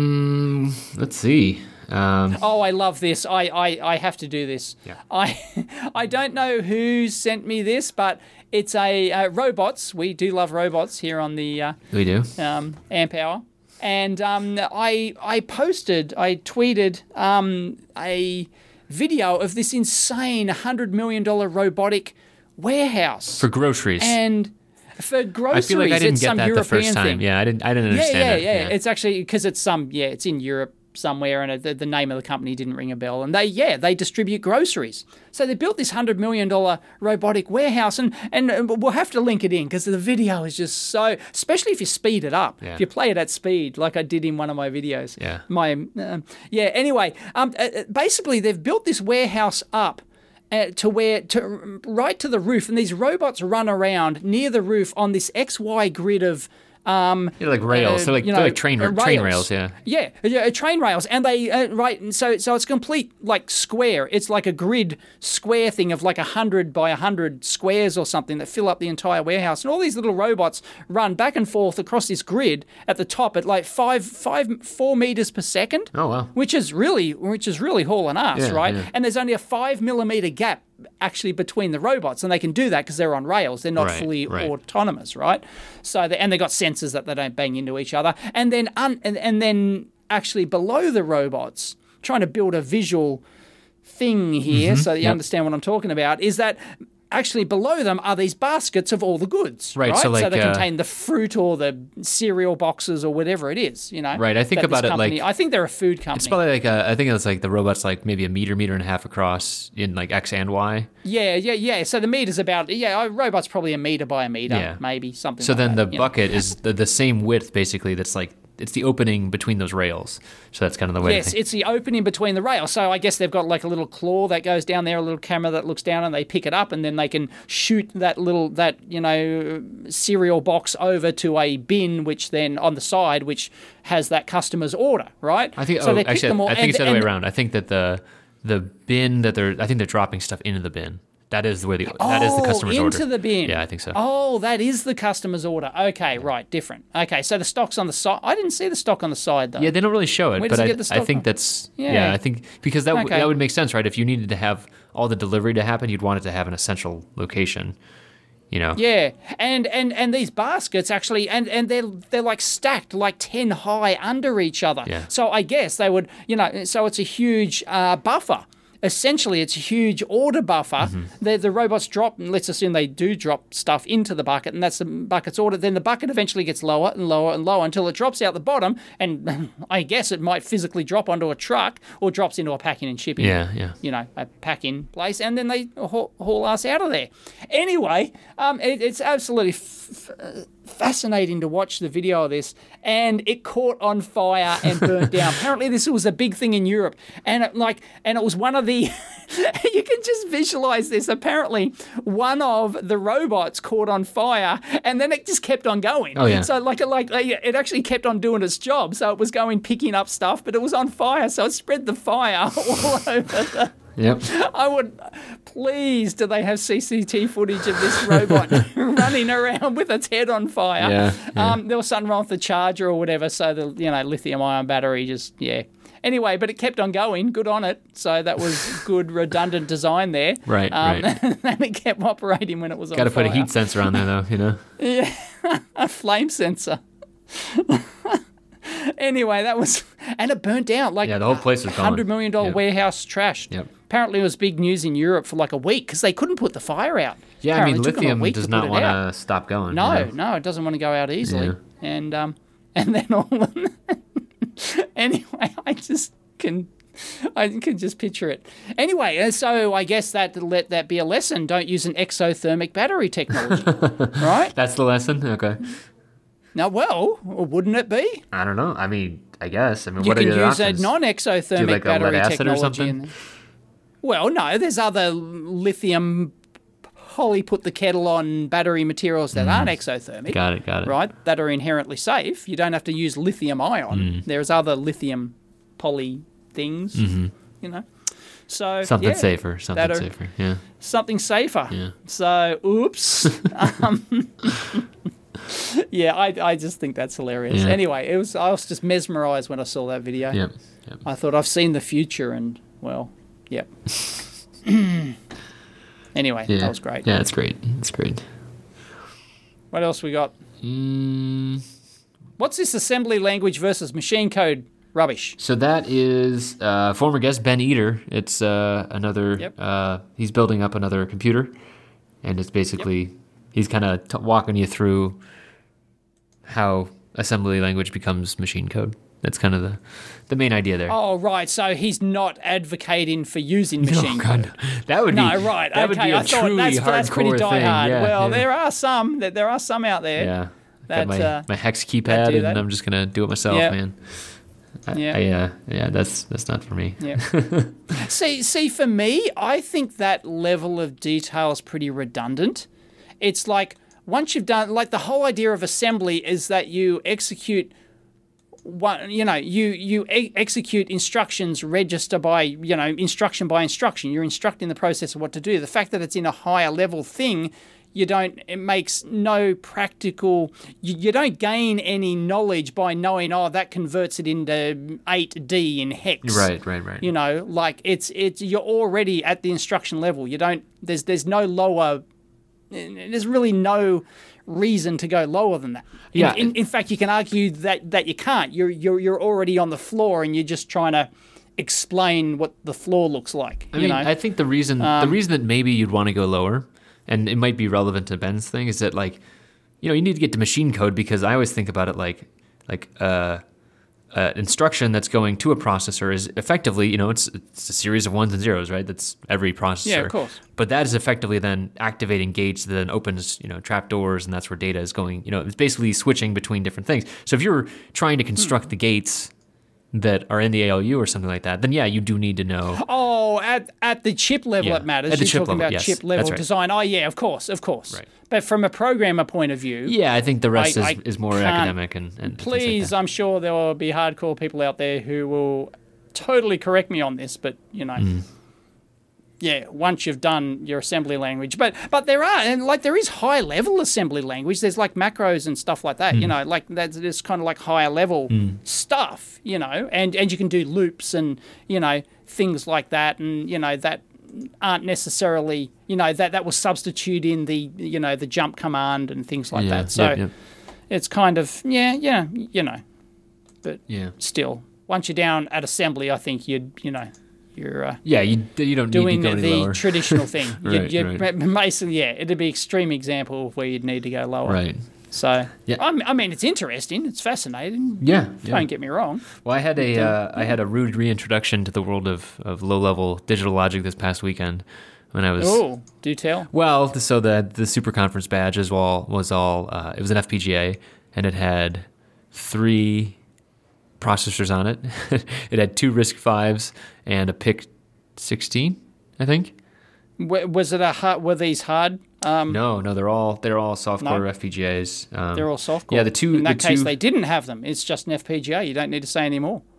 Speaker 1: Mm, let's see. Um,
Speaker 2: oh, I love this. I, I, I have to do this.
Speaker 1: Yeah.
Speaker 2: I I don't know who sent me this, but it's a uh, robots. We do love robots here on the uh,
Speaker 1: we do.
Speaker 2: um, Amp Hour. And um, I I posted, I tweeted um, a video of this insane one hundred million dollars robotic warehouse.
Speaker 1: For groceries.
Speaker 2: And for groceries,
Speaker 1: I feel like I didn't
Speaker 2: it's
Speaker 1: get
Speaker 2: some
Speaker 1: that
Speaker 2: European
Speaker 1: the first time.
Speaker 2: thing.
Speaker 1: Yeah, I didn't. I didn't
Speaker 2: Yeah,
Speaker 1: understand
Speaker 2: yeah,
Speaker 1: it.
Speaker 2: yeah,
Speaker 1: Yeah,
Speaker 2: It's actually because it's some. Yeah, it's in Europe somewhere, and the, the name of the company didn't ring a bell. And they, yeah, they distribute groceries. So they built this hundred million dollar robotic warehouse, and and we'll have to link it in because the video is just so. Especially if you speed it up,
Speaker 1: Yeah.
Speaker 2: if you play it at speed, like I did in one of my videos.
Speaker 1: Yeah.
Speaker 2: My um, yeah. Anyway, um, uh, basically they've built this warehouse up. Uh, to where to right to the roof, and these robots run around near the roof on this X Y grid of um,
Speaker 1: They're like rails.
Speaker 2: uh,
Speaker 1: they're like
Speaker 2: you
Speaker 1: they're
Speaker 2: know,
Speaker 1: like train
Speaker 2: uh,
Speaker 1: train rails. Yeah.
Speaker 2: Yeah, yeah, train rails, and they uh, right. And so so it's complete like square. It's like a grid square thing of like a hundred by a hundred squares or something that fill up the entire warehouse, and all these little robots run back and forth across this grid at the top at like five five four meters per second.
Speaker 1: Oh wow.
Speaker 2: Which is really which is really hauling ass,
Speaker 1: Yeah,
Speaker 2: right?
Speaker 1: yeah.
Speaker 2: And there's only a five millimeter gap actually between the robots, and they can do that because they're on rails. They're not
Speaker 1: Right,
Speaker 2: fully
Speaker 1: right.
Speaker 2: autonomous, right? So they, and they got sensors that they don't bang into each other, and then un, and, and then actually below the robots, trying to build a visual thing here so that you
Speaker 1: yep.
Speaker 2: understand what I'm talking about, is that actually below them are these baskets of all the goods,
Speaker 1: Right,
Speaker 2: right?
Speaker 1: so like,
Speaker 2: they
Speaker 1: uh,
Speaker 2: contain the fruit or the cereal boxes or whatever it is, you know.
Speaker 1: Right, I think
Speaker 2: that this
Speaker 1: about it
Speaker 2: company-
Speaker 1: like-
Speaker 2: I think they're a food company.
Speaker 1: It's probably like a, I think it's like the robot's like maybe a meter, meter and a half across in like X and Y.
Speaker 2: Yeah, yeah, yeah. So the meter's about, yeah, a robot's probably a meter by a meter,
Speaker 1: Yeah.
Speaker 2: maybe, something
Speaker 1: So
Speaker 2: like
Speaker 1: then
Speaker 2: that,
Speaker 1: the
Speaker 2: you know.
Speaker 1: bucket is the, the same width basically. That's like it's the opening between those rails. So that's kind of the way.
Speaker 2: Yes,
Speaker 1: to think.
Speaker 2: it's the opening between the rails. So I guess they've got like a little claw that goes down there, a little camera that looks down, and they pick it up, and then they can shoot that little, that, you know, cereal box over to a bin, which then on the side, which has that customer's order, right?
Speaker 1: I think.
Speaker 2: so
Speaker 1: oh,
Speaker 2: they pick
Speaker 1: actually,
Speaker 2: them all,
Speaker 1: I think
Speaker 2: and-
Speaker 1: it's the other way
Speaker 2: and-
Speaker 1: around. I think that the the bin that they're. I think they're dropping stuff into the bin. That is where the that is the
Speaker 2: Oh,
Speaker 1: customer's
Speaker 2: into
Speaker 1: order.
Speaker 2: the bin.
Speaker 1: Yeah, I think so.
Speaker 2: Oh, that is the customer's order. Okay, right, different. Okay, so the stock's on the side. I didn't see the stock on the side though.
Speaker 1: Yeah, they don't really show it,
Speaker 2: Where
Speaker 1: but
Speaker 2: does it
Speaker 1: I,
Speaker 2: get the
Speaker 1: I
Speaker 2: stock
Speaker 1: think
Speaker 2: from?
Speaker 1: that's yeah.
Speaker 2: Yeah.
Speaker 1: I think because that w-
Speaker 2: Okay.
Speaker 1: that would make sense, right? If you needed to have all the delivery to happen, you'd want it to have an essential location. You know.
Speaker 2: Yeah, and and and these baskets actually, and and they're they're like stacked like ten high under each other.
Speaker 1: Yeah.
Speaker 2: So I guess they would, you know, so it's a huge uh, buffer essentially it's a huge order buffer. The, the robots drop, and let's assume they do drop stuff into the bucket, and that's the bucket's order. Then the bucket eventually gets lower and lower and lower until it drops out the bottom, and I guess it might physically drop onto a truck or drops into a packing and shipping,
Speaker 1: Yeah, yeah.
Speaker 2: you know, a pack-in place, and then they haul, haul us out of there. Anyway, um, it, it's absolutely f- f- fascinating to watch the video of this, and it caught on fire and burnt down. Apparently, this was a big thing in Europe, and it, like, and it was one of the. You can just visualize this. Apparently, one of the robots caught on fire, and then it just kept on going.
Speaker 1: Oh, yeah.
Speaker 2: So like, like it actually kept on doing its job. So it was going picking up stuff, but it was on fire, so it spread the fire all over the.
Speaker 1: Yep.
Speaker 2: I would, please, do they have C C T V footage of this robot running around with its head on fire?
Speaker 1: Yeah, yeah.
Speaker 2: Um, there was something wrong with the charger or whatever, so the you know lithium ion battery just yeah. Anyway, but it kept on going. Good on it. So that was good redundant design there.
Speaker 1: Right,
Speaker 2: um,
Speaker 1: right.
Speaker 2: And it kept operating when it was
Speaker 1: Got
Speaker 2: on
Speaker 1: to
Speaker 2: fire.
Speaker 1: put a heat sensor on there, though. You know.
Speaker 2: Yeah, a flame sensor. Anyway, that was, and it burnt down like
Speaker 1: Yeah, the whole place was gone.
Speaker 2: hundred million dollar
Speaker 1: Yep.
Speaker 2: warehouse trashed.
Speaker 1: Yep.
Speaker 2: Apparently, it was big news in Europe for like a week because they couldn't put the fire out.
Speaker 1: Yeah, I
Speaker 2: Apparently
Speaker 1: mean,
Speaker 2: it took them a
Speaker 1: lithium
Speaker 2: week
Speaker 1: does
Speaker 2: to
Speaker 1: not
Speaker 2: put it
Speaker 1: want
Speaker 2: out.
Speaker 1: to stop going.
Speaker 2: No,
Speaker 1: you know?
Speaker 2: no, it doesn't want to go out easily.
Speaker 1: Yeah.
Speaker 2: And um, and then all anyway, I just can. I can just picture it. Anyway, uh, so I guess that let that be a lesson. Don't use an exothermic battery technology, right?
Speaker 1: That's the lesson? Okay.
Speaker 2: Now, well, wouldn't it be?
Speaker 1: I don't know. I mean, I guess. I mean,
Speaker 2: You
Speaker 1: what
Speaker 2: can
Speaker 1: are the
Speaker 2: use
Speaker 1: options?
Speaker 2: a non-exothermic
Speaker 1: Do like a lead
Speaker 2: battery
Speaker 1: acid or
Speaker 2: technology.
Speaker 1: something?
Speaker 2: In there. Well, no, there's other lithium poly put the kettle on battery materials that aren't exothermic.
Speaker 1: Got it, got it.
Speaker 2: Right, that are inherently safe. You don't have to use lithium ion.
Speaker 1: Mm.
Speaker 2: There's other lithium poly things,
Speaker 1: Mm-hmm.
Speaker 2: you know. So
Speaker 1: Something
Speaker 2: yeah,
Speaker 1: safer. Something
Speaker 2: that are-
Speaker 1: safer. Yeah.
Speaker 2: something safer.
Speaker 1: Yeah.
Speaker 2: So, oops. um, yeah, I, I just think that's hilarious.
Speaker 1: Yeah.
Speaker 2: Anyway, it was I was just mesmerized when I saw that video.
Speaker 1: Yep. Yep.
Speaker 2: I thought I've seen the future, and well, yep. Anyway,
Speaker 1: Yeah.
Speaker 2: that was great.
Speaker 1: Yeah, it's great. It's great.
Speaker 2: What else we got?
Speaker 1: Mm,
Speaker 2: What's this assembly language versus machine code rubbish?
Speaker 1: so that is uh, former guest Ben Eater. It's uh, another.
Speaker 2: Yep.
Speaker 1: Uh, he's building up another computer, and it's basically he's kind of t- walking you through how assembly language becomes machine code. That's kind of the the main idea there.
Speaker 2: Oh, right. So he's not advocating for using machine
Speaker 1: Oh, God,
Speaker 2: code.
Speaker 1: that would
Speaker 2: No,
Speaker 1: be
Speaker 2: right.
Speaker 1: That
Speaker 2: okay,
Speaker 1: would be a
Speaker 2: I thought
Speaker 1: truly
Speaker 2: that's, that's pretty
Speaker 1: hardcore thing.
Speaker 2: diehard.
Speaker 1: Yeah,
Speaker 2: well,
Speaker 1: yeah.
Speaker 2: there are some that there are some out there.
Speaker 1: Yeah.
Speaker 2: That,
Speaker 1: Got my,
Speaker 2: uh,
Speaker 1: my hex
Speaker 2: that
Speaker 1: keypad,
Speaker 2: do
Speaker 1: and
Speaker 2: that.
Speaker 1: I'm just gonna do it myself,
Speaker 2: Yeah.
Speaker 1: man. I,
Speaker 2: Yeah.
Speaker 1: I, uh, yeah, that's that's not for me.
Speaker 2: Yeah. see, see, for me, I think that level of detail is pretty redundant. It's like once you've done, like the whole idea of assembly is that you execute one, you know, you you e- execute instructions register by, you know, instruction by instruction. You're instructing the processor what to do. The fact that it's in a higher level thing, you don't, it makes no practical, you, you don't gain any knowledge by knowing, oh, that converts it into eight D in hex.
Speaker 1: Right, right, right.
Speaker 2: You know, like it's, it's, you're already at the instruction level. You don't, there's, there's no lower, there's really no reason to go lower than that. In,
Speaker 1: Yeah.
Speaker 2: in, in fact, you can argue that, that you can't. You're, you're, you're already on the floor and you're just trying to explain what the floor looks like.
Speaker 1: I
Speaker 2: you
Speaker 1: mean,
Speaker 2: know?
Speaker 1: I think the reason the reason that maybe you'd want to go lower, and it might be relevant to Ben's thing, is that like, you know, you need to get to machine code because I always think about it like like uh, uh, instruction that's going to a processor is effectively, you know, it's it's a series of ones and zeros, right? That's every processor.
Speaker 2: Yeah, of course.
Speaker 1: But that is effectively then activating gates that then opens, you know, trap doors, and that's where data is going. You know, it's basically switching between different things. So if you're trying to construct
Speaker 2: Hmm.
Speaker 1: the gates that are in the A L U or something like that, then yeah, you do need to know.
Speaker 2: Oh, at at the chip level
Speaker 1: Yeah,
Speaker 2: it matters.
Speaker 1: at the
Speaker 2: You're
Speaker 1: chip
Speaker 2: talking
Speaker 1: level,
Speaker 2: about
Speaker 1: yes,
Speaker 2: chip level
Speaker 1: that's right.
Speaker 2: design. Oh, yeah, of course, of course.
Speaker 1: Right.
Speaker 2: But from a programmer point of view,
Speaker 1: Yeah, I think the rest
Speaker 2: I-
Speaker 1: is,
Speaker 2: I
Speaker 1: is more
Speaker 2: can't-
Speaker 1: academic and, and things like
Speaker 2: please,
Speaker 1: that.
Speaker 2: I'm sure there will be hardcore people out there who will totally correct me on this, but, you know,
Speaker 1: Mm.
Speaker 2: yeah, once you've done your assembly language. But but there are, and like there is high level assembly language. There's like macros and stuff like that,
Speaker 1: Mm.
Speaker 2: you know, like that's just kind of like higher level stuff, you know, and, and you can do loops and, you know, things like that, and, you know, that aren't necessarily, you know, that, that will substitute in the, you know, the jump command and things like
Speaker 1: Yeah,
Speaker 2: that. So
Speaker 1: yep, yep.
Speaker 2: it's kind of, yeah, yeah, you know, but
Speaker 1: Yeah.
Speaker 2: still, once you're down at assembly, I think you'd, you know, you're uh,
Speaker 1: Yeah, you you don't
Speaker 2: doing
Speaker 1: need to go
Speaker 2: the
Speaker 1: any lower.
Speaker 2: traditional thing.
Speaker 1: Right,
Speaker 2: you, you,
Speaker 1: right.
Speaker 2: Basically, yeah, it'd be extreme example of where you'd need to go lower.
Speaker 1: Right.
Speaker 2: So,
Speaker 1: Yeah.
Speaker 2: I, I mean, it's interesting. It's fascinating.
Speaker 1: Yeah, yeah.
Speaker 2: Don't get me wrong.
Speaker 1: Well, I had a uh, I had a rude reintroduction to the world of, of low level digital logic this past weekend when I was.
Speaker 2: Oh, do tell.
Speaker 1: Well, so the the super conference badge as well was all uh, it was an F P G A and it had three processors on it. It had two RISC fives and a P I C sixteen, I think.
Speaker 2: W- was it a hard? Were these hard? Um,
Speaker 1: No, no, they're all they're all software
Speaker 2: No.
Speaker 1: F P G As. Um,
Speaker 2: They're all soft core.
Speaker 1: Yeah, the two.
Speaker 2: In that
Speaker 1: the
Speaker 2: case,
Speaker 1: two,
Speaker 2: they didn't have them. It's just an F P G A. You don't need to say any more.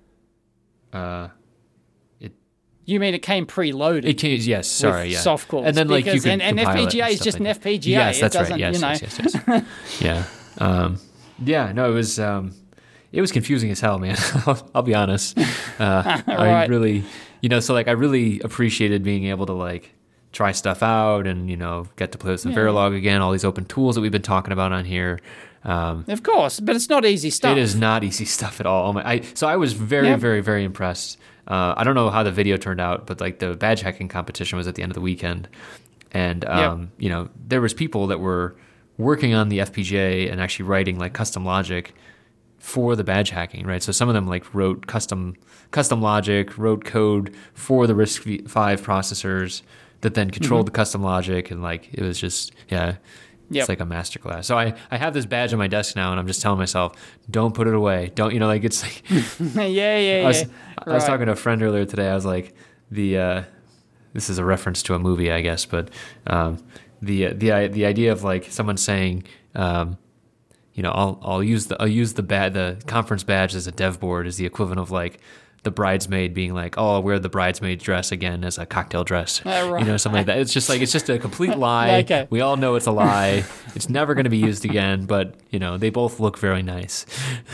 Speaker 1: Uh, it
Speaker 2: You mean it came preloaded?
Speaker 1: it came. Yes, sorry,
Speaker 2: with
Speaker 1: yeah.
Speaker 2: soft cores.
Speaker 1: And then like you
Speaker 2: Because
Speaker 1: could
Speaker 2: an, an
Speaker 1: compile it
Speaker 2: F P G A
Speaker 1: and
Speaker 2: is
Speaker 1: stuff
Speaker 2: just
Speaker 1: like
Speaker 2: an
Speaker 1: that.
Speaker 2: F P G A.
Speaker 1: Yes,
Speaker 2: it
Speaker 1: that's right.
Speaker 2: doesn't,
Speaker 1: Yes,
Speaker 2: you know.
Speaker 1: yes, yes, yes. Yeah. Um, yeah. No, it was. Um, it was confusing as hell, man. I'll, I'll be honest. Uh, I
Speaker 2: Right.
Speaker 1: really, you know, so like I really appreciated being able to like try stuff out and you know get to play with some
Speaker 2: Yeah.
Speaker 1: Verilog again. All these open tools that we've been talking about on here. Um,
Speaker 2: Of course, but it's not easy stuff.
Speaker 1: It is not easy stuff at all. Oh my, I, so I was very,
Speaker 2: Yep.
Speaker 1: very, very impressed. Uh, I don't know how the video turned out, but like the badge hacking competition was at the end of the weekend, and um, you know there was people that were working on the F P G A and actually writing like custom logic for the badge hacking, right? So some of them like wrote custom custom logic, wrote code for the RISC five processors that then controlled
Speaker 2: Mm-hmm.
Speaker 1: the custom logic, and like it was just yeah.
Speaker 2: Yep.
Speaker 1: It's like a masterclass. So I, I have this badge on my desk now, and I'm just telling myself, don't put it away. Don't, you know, like it's like.
Speaker 2: yeah, yeah, yeah.
Speaker 1: I was, I was
Speaker 2: Right.
Speaker 1: talking to a friend earlier today. I was like, the uh, this is a reference to a movie, I guess, but um, the uh, the the idea of like someone saying, um, you know, I'll I'll use the I'll use the bad the conference badge as a dev board is the equivalent of like the bridesmaid being like, oh, I'll wear the bridesmaid dress again as a cocktail dress,
Speaker 2: Uh, right.
Speaker 1: you know, something like that. It's just like it's just a complete lie.
Speaker 2: Okay.
Speaker 1: We all know it's a lie. It's never going to be used again. But you know, they both look very nice.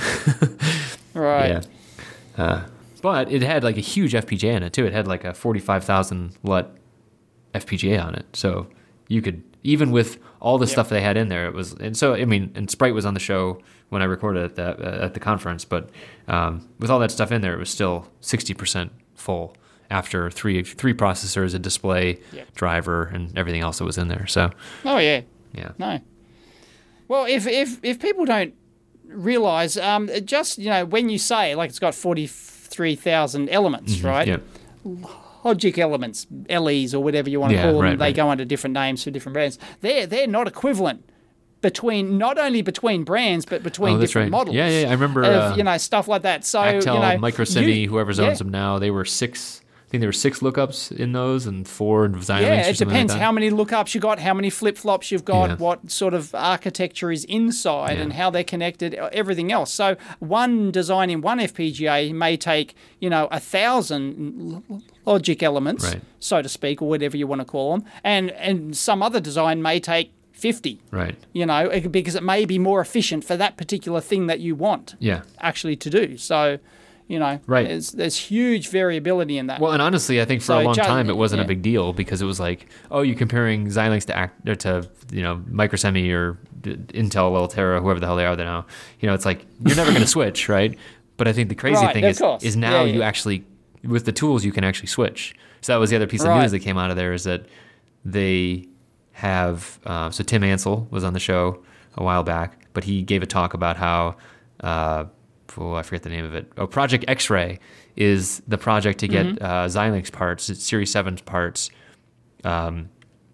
Speaker 2: Right.
Speaker 1: Yeah. Uh, but it had like a huge F P G A in it too. It had like a forty-five thousand LUT F P G A on it. So you could, even with all the
Speaker 2: Yep.
Speaker 1: stuff they had in there, it was, and so, I mean, and Sprite was on the show when I recorded at the, uh, at the conference, but um, with all that stuff in there, it was still sixty percent full after three, three processors, a display,
Speaker 2: Yep.
Speaker 1: driver, and everything else that was in there. So,
Speaker 2: Oh yeah.
Speaker 1: yeah.
Speaker 2: No. Well, if if if people don't realize, um, it just you know, when you say like it's got forty three thousand elements, right?
Speaker 1: Yeah.
Speaker 2: Logic elements, L Es or whatever you want to
Speaker 1: Yeah,
Speaker 2: call them.
Speaker 1: right,
Speaker 2: they
Speaker 1: right.
Speaker 2: go under different names for different brands. They're they're not equivalent between not only between brands but between
Speaker 1: Oh, that's
Speaker 2: different
Speaker 1: right.
Speaker 2: models.
Speaker 1: Yeah, yeah, I remember,
Speaker 2: Of,
Speaker 1: uh,
Speaker 2: you know, stuff like that. So
Speaker 1: Actel,
Speaker 2: you know,
Speaker 1: Microsemi,
Speaker 2: you-
Speaker 1: whoever's
Speaker 2: yeah.
Speaker 1: owns them now, they were six. I think there were six lookups in those, and four Xilinx.
Speaker 2: Yeah,
Speaker 1: or
Speaker 2: it
Speaker 1: something
Speaker 2: depends
Speaker 1: like that.
Speaker 2: how many lookups you got, how many flip flops you've got,
Speaker 1: Yeah.
Speaker 2: what sort of architecture is inside,
Speaker 1: Yeah.
Speaker 2: and how they're connected, everything else. So one design in one F P G A may take you know a thousand l- logic elements,
Speaker 1: Right.
Speaker 2: so to speak, or whatever you want to call them, and and some other design may take fifty.
Speaker 1: Right.
Speaker 2: You know, it- because it may be more efficient for that particular thing that you want
Speaker 1: Yeah.
Speaker 2: actually to do. So. You know,
Speaker 1: Right.
Speaker 2: there's, there's huge variability in that.
Speaker 1: Well, and honestly, I think for
Speaker 2: So
Speaker 1: a long
Speaker 2: ju-
Speaker 1: time it wasn't
Speaker 2: yeah.
Speaker 1: a big deal because it was like, oh, you're comparing Xilinx to Act or to you know Microsemi or D- Intel, Altera, whoever the hell they are now. You know, it's like you're never going to switch, right? But I think the crazy
Speaker 2: Right,
Speaker 1: thing
Speaker 2: of
Speaker 1: is
Speaker 2: course.
Speaker 1: is now
Speaker 2: Yeah,
Speaker 1: you
Speaker 2: yeah.
Speaker 1: actually with the tools you can actually switch. So that was the other piece of
Speaker 2: Right.
Speaker 1: news that came out of there is that they have. Uh, so Tim Ansel was on the show a while back, but he gave a talk about how. Uh, oh, I forget the name of it. Oh, Project X-Ray is the project to get
Speaker 2: Mm-hmm.
Speaker 1: uh, Xilinx parts, Series seven parts, um,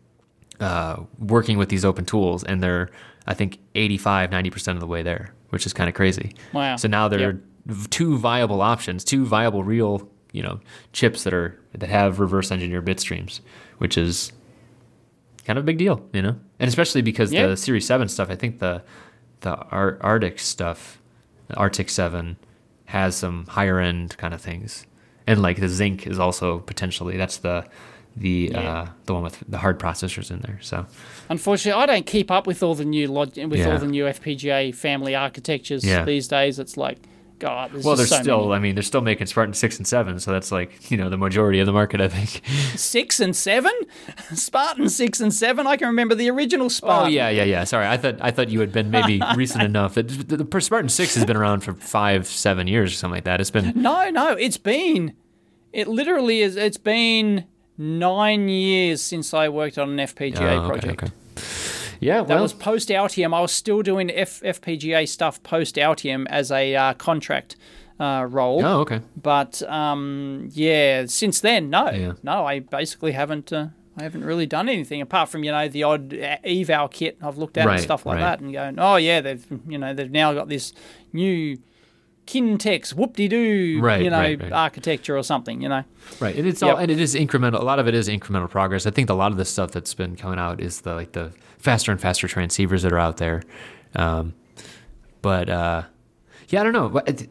Speaker 1: uh, working with these open tools, and they're, I think, eighty-five, ninety percent of the way there, which is kind of crazy.
Speaker 2: Wow.
Speaker 1: So now there
Speaker 2: Yep.
Speaker 1: are two viable options, two viable real, you know, chips that are that have reverse engineer bit streams, which is kind of a big deal, you know, and especially because
Speaker 2: Yeah.
Speaker 1: the Series seven stuff, I think the the Ar- Arctic stuff, the Arctic seven, has some higher end kind of things, and like the Zinc is also potentially that's the the
Speaker 2: Yeah.
Speaker 1: uh, the one with the hard processors in there. So
Speaker 2: Unfortunately, I don't keep up with all the new log- with
Speaker 1: Yeah.
Speaker 2: all the new F P G A family architectures
Speaker 1: Yeah.
Speaker 2: these days. It's like, God, there's
Speaker 1: well, they're
Speaker 2: just so
Speaker 1: still.
Speaker 2: many.
Speaker 1: I mean, they're still making Spartan six and seven, so that's like you know the majority of the market, I think.
Speaker 2: Six and seven, Spartan six and seven. I can remember the original
Speaker 1: Oh
Speaker 2: Spartan.
Speaker 1: yeah, yeah, yeah. Sorry, I thought I thought you had been maybe recent enough that the, the Spartan six has been around for five, seven years or something like that. It's been
Speaker 2: No, no, it's been, It literally is. It's been nine years since I worked on an F P G A
Speaker 1: Oh, okay,
Speaker 2: project.
Speaker 1: okay. Yeah,
Speaker 2: That
Speaker 1: well,
Speaker 2: was post Altium. I was still doing F- FPGA stuff post Altium as a uh, contract uh, role.
Speaker 1: oh, okay.
Speaker 2: But um, yeah, since then, no,
Speaker 1: Yeah.
Speaker 2: no, I basically haven't. Uh, I haven't really done anything apart from you know the odd eval kit I've looked at
Speaker 1: Right,
Speaker 2: and stuff like
Speaker 1: right.
Speaker 2: that, and going, oh yeah, they've you know they've now got this new Kintex whoop-de-doo,
Speaker 1: Right,
Speaker 2: you know,
Speaker 1: right, right.
Speaker 2: architecture or something, you know.
Speaker 1: Right, and it's
Speaker 2: Yep.
Speaker 1: all, and it is incremental. A lot of it is incremental progress. I think a lot of the stuff that's been coming out is the like the faster and faster transceivers that are out there. Um, but uh, yeah, I don't know. What-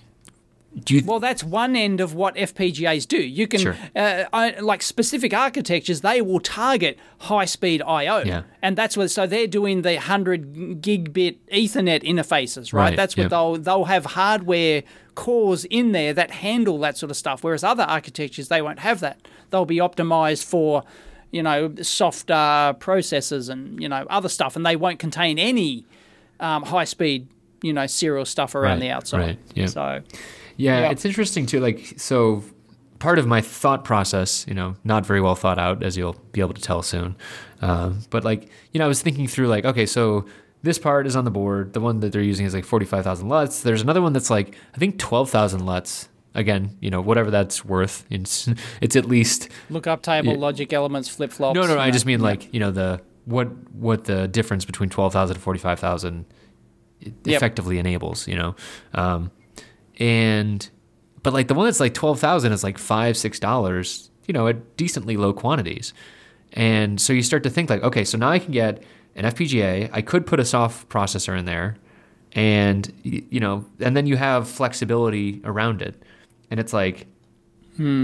Speaker 1: Do you?
Speaker 2: Well, that's one end of what F P G As do. You can,
Speaker 1: Sure.
Speaker 2: uh, I, like specific architectures, they will target high-speed I O,
Speaker 1: Yeah.
Speaker 2: and that's what. So they're doing the hundred gigabit Ethernet interfaces, right?
Speaker 1: Right,
Speaker 2: That's what
Speaker 1: yep.
Speaker 2: they'll they'll have hardware cores in there that handle that sort of stuff. Whereas other architectures, they won't have that. They'll be optimized for, you know, soft uh, processors and you know other stuff, and they won't contain any um, high-speed, you know, serial stuff around
Speaker 1: Right,
Speaker 2: the outside.
Speaker 1: right, yeah.
Speaker 2: So.
Speaker 1: Yeah,
Speaker 2: Yeah.
Speaker 1: it's interesting too. Like, so part of my thought process, you know, not very well thought out, as you'll be able to tell soon. Um, but like, you know, I was thinking through like, okay, so this part is on the board. The one that they're using is like forty-five thousand LUTs. There's another one that's like, I think twelve thousand LUTs. Again, you know, whatever that's worth. It's, it's at least.
Speaker 2: Lookup table,
Speaker 1: Yeah.
Speaker 2: logic elements, flip flops.
Speaker 1: No, no, no. I
Speaker 2: you
Speaker 1: just
Speaker 2: know.
Speaker 1: mean like, you know, the what what the difference between twelve thousand and forty-five thousand
Speaker 2: Yep.
Speaker 1: effectively enables, you know. Um, and but like the one that's like twelve thousand is like five six dollars, you know, at decently low quantities. And so you start to think like, okay, so now I can get an F P G A. I could put a soft processor in there, and y- you know, and then you have flexibility around it. And it's like,
Speaker 2: Hmm.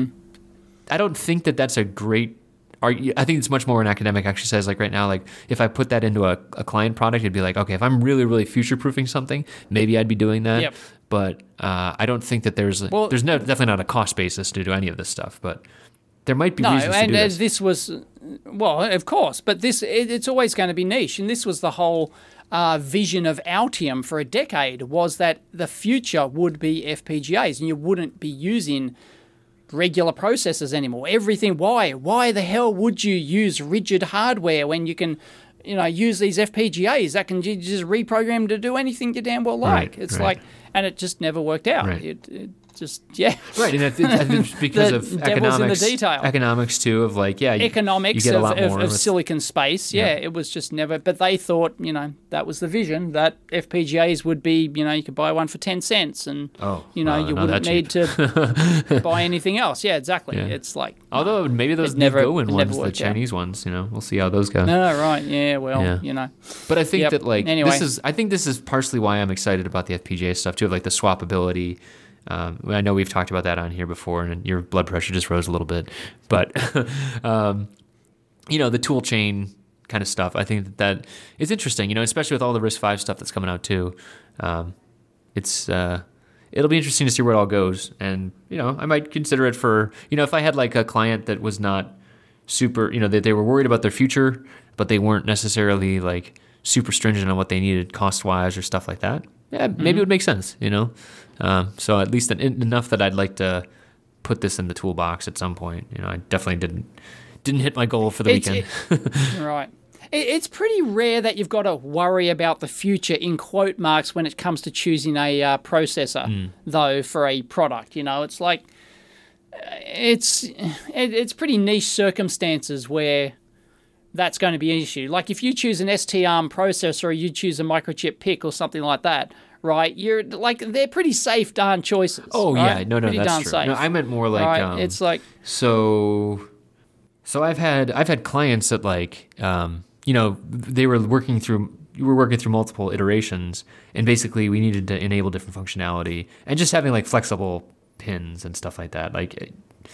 Speaker 1: I don't think that that's a great. argu- I think it's much more an academic exercise. Like right now, like if I put that into a, a client product, it'd be like, okay, if I'm really, really future proofing something, maybe I'd be doing that.
Speaker 2: Yep.
Speaker 1: But uh, I don't think that there's a,
Speaker 2: Well-
Speaker 1: there's no definitely not a cost basis to do any of this stuff. But there might be
Speaker 2: No,
Speaker 1: reasons
Speaker 2: and
Speaker 1: to do
Speaker 2: uh,
Speaker 1: this.
Speaker 2: this was, well, of course, but this it, it's always going to be niche, and this was the whole uh, vision of Altium for a decade was that the future would be F P G As, and you wouldn't be using regular processors anymore. Everything. Why? Why the hell would you use rigid hardware when you can, you know, use these F P G As that can ju- just reprogram to do anything you damn well like?
Speaker 1: Right,
Speaker 2: it's
Speaker 1: right.
Speaker 2: like, and it just never worked out.
Speaker 1: Right.
Speaker 2: It, it just yeah.
Speaker 1: Right, and it, it, I think it's because
Speaker 2: The
Speaker 1: of
Speaker 2: devil's in the
Speaker 1: economics,
Speaker 2: detail.
Speaker 1: economics too. Of like, yeah, you,
Speaker 2: economics
Speaker 1: you get a
Speaker 2: of,
Speaker 1: lot
Speaker 2: of,
Speaker 1: more
Speaker 2: of
Speaker 1: with-
Speaker 2: silicon space. Yeah,
Speaker 1: Yeah.
Speaker 2: it was just never. But they thought, you know, that was the vision that F P G As would be. You know, you could buy one for ten cents, and
Speaker 1: Oh,
Speaker 2: you know,
Speaker 1: well,
Speaker 2: you
Speaker 1: not
Speaker 2: wouldn't
Speaker 1: that
Speaker 2: need to buy anything else. Yeah, exactly.
Speaker 1: Yeah.
Speaker 2: It's like
Speaker 1: Although maybe those
Speaker 2: It never-
Speaker 1: Go-in
Speaker 2: it never
Speaker 1: ones, the
Speaker 2: worked out.
Speaker 1: Chinese ones, you know, we'll see how those go.
Speaker 2: no, no, right? Yeah, well,
Speaker 1: Yeah.
Speaker 2: you know,
Speaker 1: But I think
Speaker 2: Yep.
Speaker 1: that like
Speaker 2: Anyway.
Speaker 1: this is I think this is partially why I'm excited about the F P G A stuff too, of like the swappability. Um, I know we've talked about that on here before, and your blood pressure just rose a little bit. But um, you know, the tool chain kind of stuff. I think that, that is interesting. You know, especially with all the RISC five stuff that's coming out too. Um, it's uh, it'll be interesting to see where it all goes, and you know, I might consider it for you know, if I had like a client that was not super, you know, that they were worried about their future, but they weren't necessarily like super stringent on what they needed cost wise or stuff like that. Yeah, maybe it would make sense, you know. Um, so at least en- enough that I'd like to put this in the toolbox at some point. You know, I definitely didn't didn't hit my goal for the
Speaker 2: It's-
Speaker 1: weekend.
Speaker 2: right. It, it's pretty rare that you've got to worry about the future in quote marks when it comes to choosing a uh, processor,
Speaker 1: Hmm.
Speaker 2: though, for a product. You know, it's like uh, it's it, it's pretty niche circumstances where that's going to be an issue. Like if you choose an S T ARM processor or you choose a microchip PIC or something like that, right? You're like they're pretty safe darn choices.
Speaker 1: Oh
Speaker 2: right?
Speaker 1: yeah, no, no,
Speaker 2: pretty
Speaker 1: that's
Speaker 2: darn
Speaker 1: true.
Speaker 2: safe.
Speaker 1: No, I meant more like
Speaker 2: right?
Speaker 1: um,
Speaker 2: it's like
Speaker 1: so. So I've had I've had clients that like um, you know they were working through we were working through multiple iterations, and basically we needed to enable different functionality and just having like flexible pins and stuff like that. Like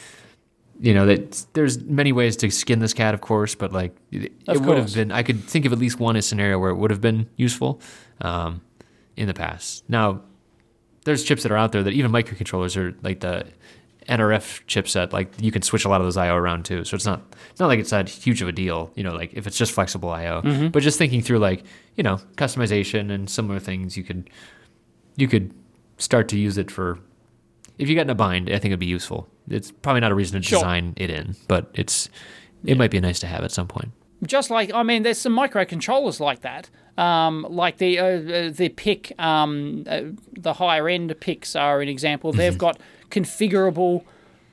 Speaker 1: you know that there's many ways to skin this cat, of course, but like it,
Speaker 2: Of
Speaker 1: it would have
Speaker 2: course.
Speaker 1: been. I could think of at least one scenario where it would have been useful um, in the past. Now there's chips that are out there that even microcontrollers are like the N R F chipset, like you can switch a lot of those I O around too. So it's not it's not like it's that huge of a deal, you know, like if it's just flexible I O.
Speaker 2: Mm-hmm.
Speaker 1: But just thinking through like, you know, customization and similar things, you could you could start to use it for if you get in a bind, I think it'd be useful. It's probably not a reason to
Speaker 2: Sure.
Speaker 1: design it in, but it's it might be nice to have at some point.
Speaker 2: Just like, I mean, there's some microcontrollers like that. Um, like the uh, uh, the pick, um, uh, the higher end picks are an example.
Speaker 1: Mm-hmm.
Speaker 2: They've got configurable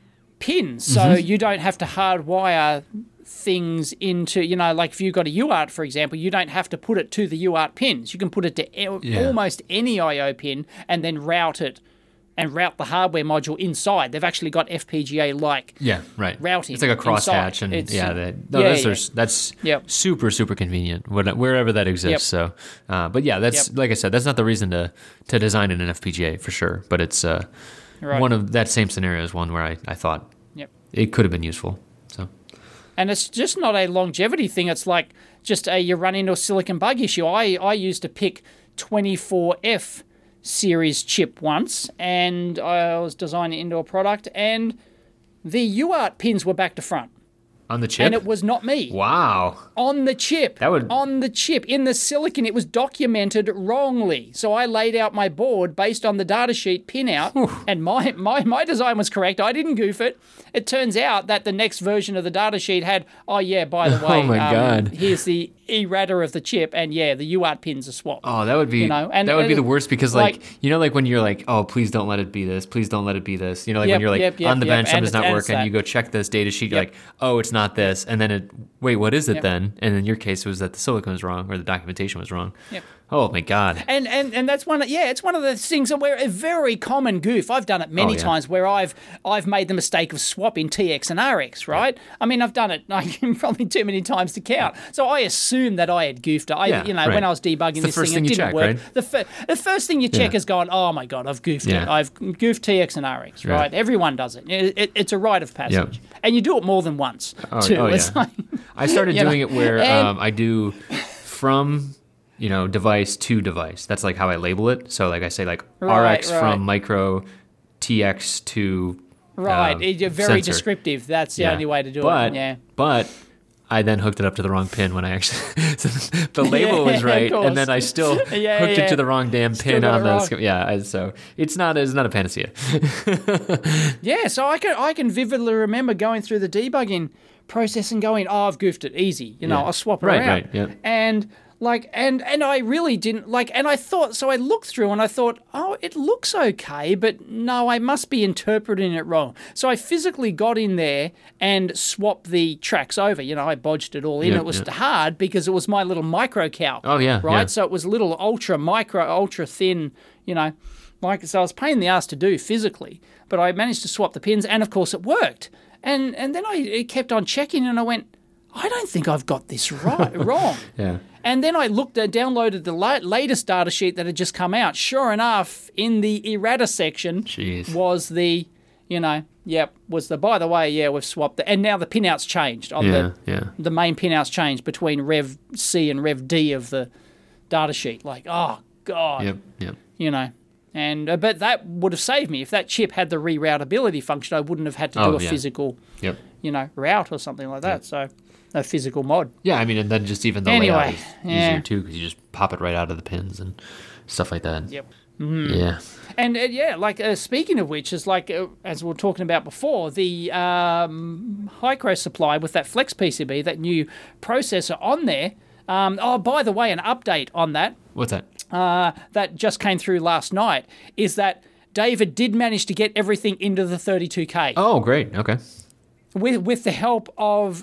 Speaker 2: pins, so
Speaker 1: Mm-hmm.
Speaker 2: you don't have to hardwire things into, you know, like if you've got a U A R T, for example, you don't have to put it to the U A R T pins. You can put it to e-
Speaker 1: Yeah.
Speaker 2: almost any I O pin and then route it and route the hardware module inside. They've actually got F P G A-like.
Speaker 1: Yeah, right.
Speaker 2: Routing
Speaker 1: It's like a crosshatch,
Speaker 2: inside.
Speaker 1: and
Speaker 2: It's-
Speaker 1: yeah, that, no,
Speaker 2: yeah,
Speaker 1: that's
Speaker 2: yeah.
Speaker 1: there's- that's
Speaker 2: Yep.
Speaker 1: super super convenient when- wherever that exists. So, uh, but yeah, that's
Speaker 2: Yep.
Speaker 1: like I said, that's not the reason to to design in an F P G A for sure. But it's uh,
Speaker 2: Right.
Speaker 1: one of that same scenario is one where I, I thought
Speaker 2: Yep.
Speaker 1: it could have been useful. So
Speaker 2: And it's just not a longevity thing. It's like just a you run into a silicon bug issue. I, I used to pick twenty-four F series chip once, and I was designing it into a product, and the U A R T pins were back to front.
Speaker 1: on the chip,
Speaker 2: And it was not me.
Speaker 1: wow,
Speaker 2: On the chip.
Speaker 1: That would-
Speaker 2: On the chip. In the silicon, it was documented wrongly. So I laid out my board based on the datasheet pin out, and my, my, my design was correct. I didn't goof it. It turns out that the next version of the datasheet had, oh, yeah, by the way,
Speaker 1: Oh my
Speaker 2: um,
Speaker 1: God.
Speaker 2: here's the errata of the chip, and yeah, the U A R T pins are swapped.
Speaker 1: oh, that would be
Speaker 2: You know, and-
Speaker 1: that would be
Speaker 2: and
Speaker 1: the worst because like,
Speaker 2: like-
Speaker 1: you know like when you're like, oh, please don't let it be this, please don't let it be this. You know, like when
Speaker 2: Yep,
Speaker 1: you're like
Speaker 2: yep, yep,
Speaker 1: on the
Speaker 2: yep,
Speaker 1: bench,
Speaker 2: and
Speaker 1: something's
Speaker 2: it's-
Speaker 1: not
Speaker 2: and it's
Speaker 1: working,
Speaker 2: that.
Speaker 1: you go check this data sheet, you're
Speaker 2: Yep.
Speaker 1: like, oh, it's not this, and then it wait, what is it
Speaker 2: Yep.
Speaker 1: then? And in your case, it was that the silicon was wrong or the documentation was wrong.
Speaker 2: Yep.
Speaker 1: Oh my God.
Speaker 2: And, and and that's one of, yeah, it's one of the things where a very common goof. I've done it many
Speaker 1: Oh, yeah.
Speaker 2: times where I've I've made the mistake of swapping T X and R X, right? I mean, I've done it like probably too many times to count. So I assumed that I had goofed. I
Speaker 1: Yeah,
Speaker 2: you know
Speaker 1: right.
Speaker 2: when I was debugging
Speaker 1: It's the
Speaker 2: this
Speaker 1: first
Speaker 2: thing,
Speaker 1: thing
Speaker 2: it
Speaker 1: you
Speaker 2: didn't
Speaker 1: check,
Speaker 2: work.
Speaker 1: right?
Speaker 2: The fir- the first thing you check
Speaker 1: Yeah.
Speaker 2: is going, oh my god, I've goofed
Speaker 1: Yeah.
Speaker 2: it. I've goofed T X and R X, right?
Speaker 1: Right.
Speaker 2: Everyone does it. It, it. It's a rite of passage,
Speaker 1: Yep.
Speaker 2: and you do it more than once
Speaker 1: Oh,
Speaker 2: too.
Speaker 1: oh,
Speaker 2: It's
Speaker 1: yeah.
Speaker 2: like,
Speaker 1: I started
Speaker 2: you know,
Speaker 1: doing it where
Speaker 2: and-
Speaker 1: um, I do from you know device to device. That's like how I label it. So like I say like
Speaker 2: Right,
Speaker 1: R X
Speaker 2: right.
Speaker 1: from micro, T X to
Speaker 2: right,
Speaker 1: um,
Speaker 2: you're very
Speaker 1: sensor.
Speaker 2: descriptive. That's the
Speaker 1: Yeah.
Speaker 2: only way to do
Speaker 1: but,
Speaker 2: it. Yeah.
Speaker 1: But I then hooked it up to the wrong pin when I actually the label
Speaker 2: Yeah,
Speaker 1: was
Speaker 2: of
Speaker 1: right,
Speaker 2: course.
Speaker 1: and then I still
Speaker 2: Yeah,
Speaker 1: hooked
Speaker 2: yeah.
Speaker 1: it to the wrong damn
Speaker 2: Still
Speaker 1: pin
Speaker 2: got
Speaker 1: on
Speaker 2: it
Speaker 1: the
Speaker 2: wrong.
Speaker 1: sc- yeah. I- So it's not it's not a panacea.
Speaker 2: Yeah, so I can I can vividly remember going through the debugging process and going, oh, I've goofed it, easy. You know,
Speaker 1: Yeah.
Speaker 2: I'll swap it
Speaker 1: Right,
Speaker 2: around.
Speaker 1: right, yeah.
Speaker 2: And like, and and I really didn't like, and I thought, so I looked through and I thought, oh, it looks okay, but no, I must be interpreting it wrong. So I physically got in there and swapped the tracks over. You know, I bodged it all in.
Speaker 1: Yeah,
Speaker 2: it was
Speaker 1: yeah.
Speaker 2: hard because it was my little micro calc.
Speaker 1: Oh, yeah,
Speaker 2: right.
Speaker 1: yeah.
Speaker 2: So it was little ultra micro, ultra thin. You know, like so I was a pain in the ass to do physically, but I managed to swap the pins, and of course it worked. And and then I it kept on checking, and I went, I don't think I've got this right wrong.
Speaker 1: Yeah.
Speaker 2: And then I looked at, downloaded the la- latest data sheet that had just come out. Sure enough, in the errata section
Speaker 1: Jeez.
Speaker 2: was the, you know, yep, was the, by the way, yeah, we've swapped it. And now the pinouts changed. On
Speaker 1: Yeah,
Speaker 2: the,
Speaker 1: yeah.
Speaker 2: the main pinouts changed between Rev C and Rev D of the data sheet. Like, oh, God.
Speaker 1: Yep. Yep.
Speaker 2: You know. And uh, but that would have saved me. If that chip had the reroutability function, I wouldn't have had to do
Speaker 1: Oh,
Speaker 2: a
Speaker 1: yeah.
Speaker 2: physical,
Speaker 1: Yep.
Speaker 2: you know, route or something like that. So a physical mod.
Speaker 1: Yeah, I mean, and then just even the
Speaker 2: Anyway,
Speaker 1: layout is
Speaker 2: yeah.
Speaker 1: easier too because you just pop it right out of the pins and stuff like that.
Speaker 2: Yep.
Speaker 1: Yeah.
Speaker 2: And uh, yeah, like uh, speaking of which, is like uh, as we were talking about before, the um, Hycro supply with that Flex P C B, that new processor on there. Um, oh, by the way, an update on that
Speaker 1: What's that?
Speaker 2: uh, that just came through last night is that David did manage to get everything into the thirty-two K
Speaker 1: Oh, great. Okay.
Speaker 2: with with the help of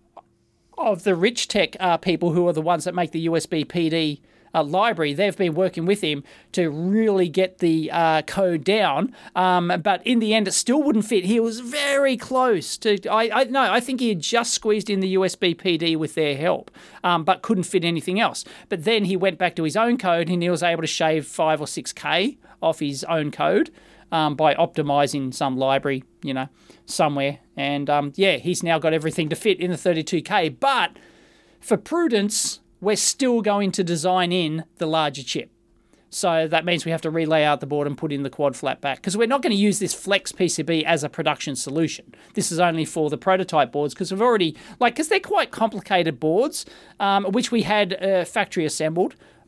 Speaker 2: of the Rich Tech uh, people who are the ones that make the U S B P D uh, library. They've been working with him to really get the uh, code down, um, but in the end, it still wouldn't fit. He was very close to. I, I no, I think he had just squeezed in the U S B P D with their help, um, but couldn't fit anything else. But then he went back to his own code, and he was able to shave five or six k off his own code. Um, by optimizing some library, you know, somewhere. And um, yeah, he's now got everything to fit in the thirty-two K. But for prudence, we're still going to design in the larger chip. So that means we have to relay out the board and put in the quad flat back, because we're not going to use this Flex P C B as a production solution. This is only for the prototype boards, because we've already, like, because they're quite complicated boards, um, which we had uh, factory assembled.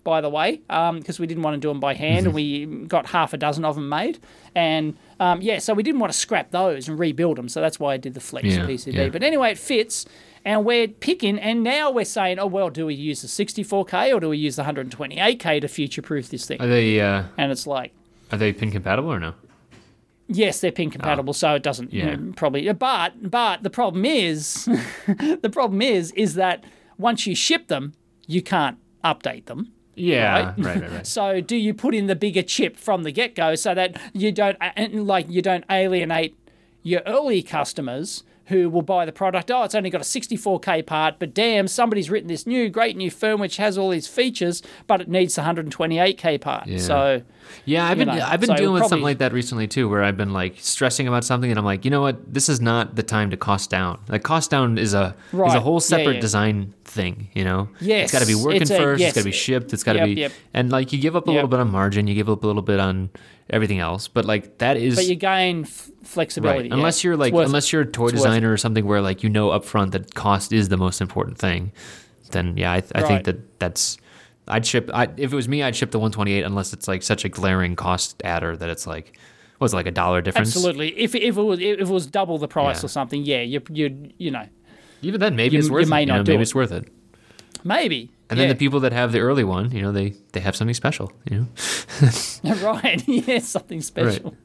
Speaker 2: by the way, because we didn't want to do them by hand, and we got half a dozen of them made. And um, yeah, so we didn't want to scrap those and rebuild them. So that's why I did the Flex
Speaker 1: Yeah,
Speaker 2: P C B.
Speaker 1: yeah.
Speaker 2: But anyway, it fits. And we're picking, and now we're saying, oh, well, do we use the sixty-four K or do we use the one twenty-eight K to future-proof this thing?
Speaker 1: Are they uh,
Speaker 2: And it's like,
Speaker 1: are they pin compatible or no?
Speaker 2: yes, they're pin compatible, so it doesn't
Speaker 1: Yeah.
Speaker 2: you know, probably. But but the problem is, the problem is, is that once you ship them, you can't update them.
Speaker 1: Yeah,
Speaker 2: Right?
Speaker 1: right, right, right.
Speaker 2: So do you put in the bigger chip from the get-go so that you don't and, like you don't alienate your early customers who will buy the product? Oh, it's only got a sixty-four K part, but damn, somebody's written this new great new firm which has all these features, but it needs the one twenty-eight K part.
Speaker 1: Yeah.
Speaker 2: So
Speaker 1: Yeah, I've
Speaker 2: you
Speaker 1: been
Speaker 2: know,
Speaker 1: I've been
Speaker 2: so
Speaker 1: dealing with
Speaker 2: probably-
Speaker 1: something like that recently too, where I've been like stressing about something, and I'm like, you know what, this is not the time to cost down. Like cost down is a is a
Speaker 2: Right.
Speaker 1: whole
Speaker 2: Yeah,
Speaker 1: separate
Speaker 2: yeah.
Speaker 1: design thing, you know.
Speaker 2: Yes,
Speaker 1: it's got to be working
Speaker 2: it's a-
Speaker 1: first.
Speaker 2: yes.
Speaker 1: It's got to be shipped. It's got to
Speaker 2: Yep,
Speaker 1: be
Speaker 2: yep.
Speaker 1: and like you give up a
Speaker 2: Yep.
Speaker 1: little bit on margin, you give up a little bit on everything else, but like that is
Speaker 2: but you gain f- flexibility.
Speaker 1: right.
Speaker 2: yeah.
Speaker 1: Unless you're like
Speaker 2: It's worth
Speaker 1: unless you're a toy
Speaker 2: It's worth
Speaker 1: designer or something where like you know upfront that cost is the most important thing, then yeah, I, I
Speaker 2: Right.
Speaker 1: think that that's. I'd ship. I, if it was me, I'd ship the one twenty-eight unless it's like such a glaring cost adder that it's like, what's it, like a dollar difference?
Speaker 2: Absolutely. If, if it was if it was double the price
Speaker 1: Yeah.
Speaker 2: or something, yeah, you you you know
Speaker 1: Even then, maybe
Speaker 2: You-
Speaker 1: it's
Speaker 2: you
Speaker 1: worth
Speaker 2: may
Speaker 1: it.
Speaker 2: not
Speaker 1: you know,
Speaker 2: do
Speaker 1: maybe
Speaker 2: it.
Speaker 1: it's worth it.
Speaker 2: maybe.
Speaker 1: And
Speaker 2: yeah.
Speaker 1: then the people that have the early one, you know, they they have something special. You know,
Speaker 2: right, yeah, something special.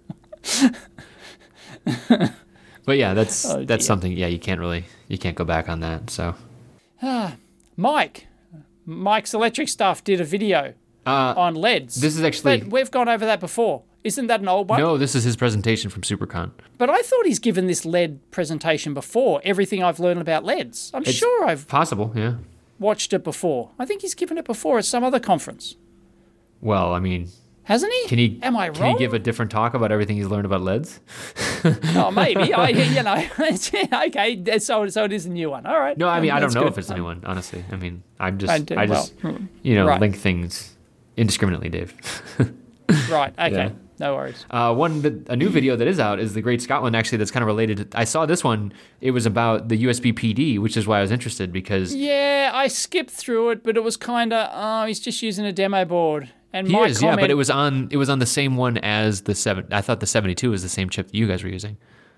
Speaker 1: but yeah, that's
Speaker 2: Oh,
Speaker 1: that's
Speaker 2: dear.
Speaker 1: something. Yeah, you can't really you can't go back on that. So
Speaker 2: Mike, Mike's Electric Stuff did a video
Speaker 1: uh,
Speaker 2: on L E Ds.
Speaker 1: this is actually
Speaker 2: But we've gone over that before. Isn't that an old one?
Speaker 1: no. This is his presentation from SuperCon.
Speaker 2: But I thought he's given this L E D presentation before. Everything I've learned about L E Ds. I'm
Speaker 1: It's
Speaker 2: sure I've
Speaker 1: possible. Yeah.
Speaker 2: watched it before. I think he's given it before at some other conference,
Speaker 1: Well, I mean,
Speaker 2: hasn't he?
Speaker 1: can he
Speaker 2: Am I
Speaker 1: can
Speaker 2: wrong?
Speaker 1: he give a different talk about everything he's learned about L E Ds?
Speaker 2: Oh, maybe. I, you know, okay. So, so it is a new one. All right.
Speaker 1: No, I mean, I don't
Speaker 2: That's
Speaker 1: know
Speaker 2: good.
Speaker 1: if it's a new one. Honestly, I mean, I'm just
Speaker 2: I
Speaker 1: I,
Speaker 2: do-
Speaker 1: just
Speaker 2: well,
Speaker 1: you know
Speaker 2: right.
Speaker 1: link things indiscriminately, Dave.
Speaker 2: Right. Okay.
Speaker 1: Yeah.
Speaker 2: No worries.
Speaker 1: Uh, one that, a new video that is out is the Great Scotland. Actually, that's kind of related. To, I saw this one. It was about the U S B P D, which is why I was interested because
Speaker 2: Yeah, I skipped through it, but it was kind of, oh, he's just using a demo board. And
Speaker 1: he
Speaker 2: my
Speaker 1: is,
Speaker 2: comment,
Speaker 1: yeah. But it was on it was on the same one as the seven. I thought the seventy-two was the same chip that you guys were using.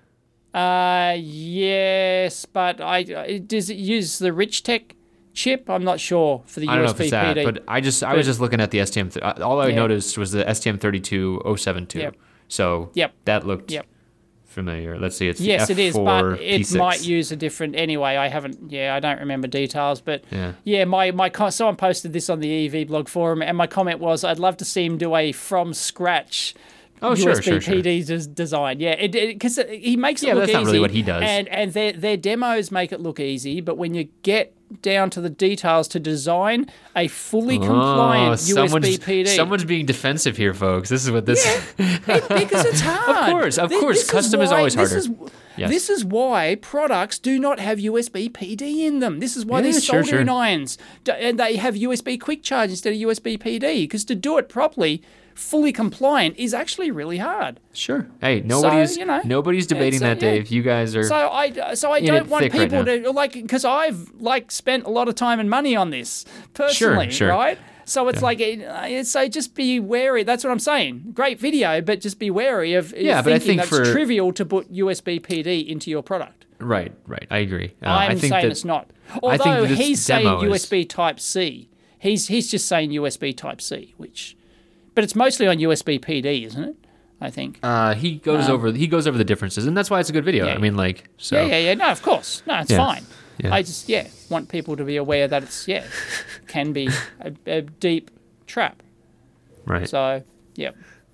Speaker 2: Uh, yes, but I does it use the Richtech chip? I'm not sure for the
Speaker 1: I don't
Speaker 2: U
Speaker 1: know
Speaker 2: S
Speaker 1: if
Speaker 2: B
Speaker 1: it's that,
Speaker 2: P D.
Speaker 1: but I just I was
Speaker 2: But-
Speaker 1: just looking at the S T M. Th- all I
Speaker 2: Yeah.
Speaker 1: noticed was the S T M thirty-two oh seventy-two.
Speaker 2: Yep.
Speaker 1: So
Speaker 2: Yep.
Speaker 1: that looked
Speaker 2: Yep.
Speaker 1: familiar. Let's see. It's the
Speaker 2: Yes, it is,
Speaker 1: F
Speaker 2: but
Speaker 1: four
Speaker 2: it
Speaker 1: P six.
Speaker 2: might use a different. Anyway, I haven't. Yeah, I don't remember details, but
Speaker 1: Yeah.
Speaker 2: yeah, my my co- someone posted this on the E V blog forum, and my comment was, I'd love to see him do a from scratch.
Speaker 1: Oh, sure,
Speaker 2: U S B
Speaker 1: sure, sure.
Speaker 2: P D des- design, yeah, it because he makes it
Speaker 1: Yeah,
Speaker 2: look
Speaker 1: that's
Speaker 2: easy.
Speaker 1: not really what he does.
Speaker 2: and and their their demos make it look easy, but when you get down to the details to design a fully compliant
Speaker 1: oh, someone's,
Speaker 2: U S B P D,
Speaker 1: someone's being defensive here, folks. This is what this.
Speaker 2: it, because it's hard.
Speaker 1: course, of
Speaker 2: Thi-
Speaker 1: course.
Speaker 2: this
Speaker 1: Custom is
Speaker 2: why-
Speaker 1: always
Speaker 2: this
Speaker 1: harder.
Speaker 2: is-
Speaker 1: Yes.
Speaker 2: This is why products do not have U S B P D in them. This is why
Speaker 1: Yeah,
Speaker 2: these
Speaker 1: sure,
Speaker 2: soldering
Speaker 1: sure.
Speaker 2: irons d- and they have U S B quick charge instead of U S B P D. Because to do it properly, fully compliant, is actually really hard.
Speaker 1: Sure. Hey, nobody's
Speaker 2: you know,
Speaker 1: nobody's debating
Speaker 2: it's, uh,
Speaker 1: that,
Speaker 2: yeah.
Speaker 1: Dave. You guys are.
Speaker 2: So I, so I
Speaker 1: In
Speaker 2: don't
Speaker 1: it
Speaker 2: want
Speaker 1: thick right
Speaker 2: people
Speaker 1: now.
Speaker 2: to like because I've like spent a lot of time and money on this personally,
Speaker 1: sure.
Speaker 2: right? So it's like, it, uh, so just be wary. That's what I'm saying. Great video, but just be wary of
Speaker 1: Yeah, but I
Speaker 2: thinking
Speaker 1: think
Speaker 2: that's
Speaker 1: for-
Speaker 2: trivial to put U S B P D into your product.
Speaker 1: right, right. I agree. Uh,
Speaker 2: I'm
Speaker 1: I think
Speaker 2: saying
Speaker 1: that,
Speaker 2: it's not.
Speaker 1: I think
Speaker 2: Although
Speaker 1: this
Speaker 2: he's
Speaker 1: demo
Speaker 2: saying
Speaker 1: is-
Speaker 2: U S B Type C. He's he's just saying U S B Type C, which, but it's mostly on U S B P D, isn't it? I think.
Speaker 1: Uh, he goes over he goes over the differences, and that's why it's a good video.
Speaker 2: Yeah.
Speaker 1: I mean, like, so
Speaker 2: Yeah, yeah, yeah. No, of course. No, it's
Speaker 1: Yeah.
Speaker 2: fine.
Speaker 1: Yeah.
Speaker 2: I just, yeah, want people to be aware that it's, yeah, can be a, a deep trap.
Speaker 1: right.
Speaker 2: So, yeah.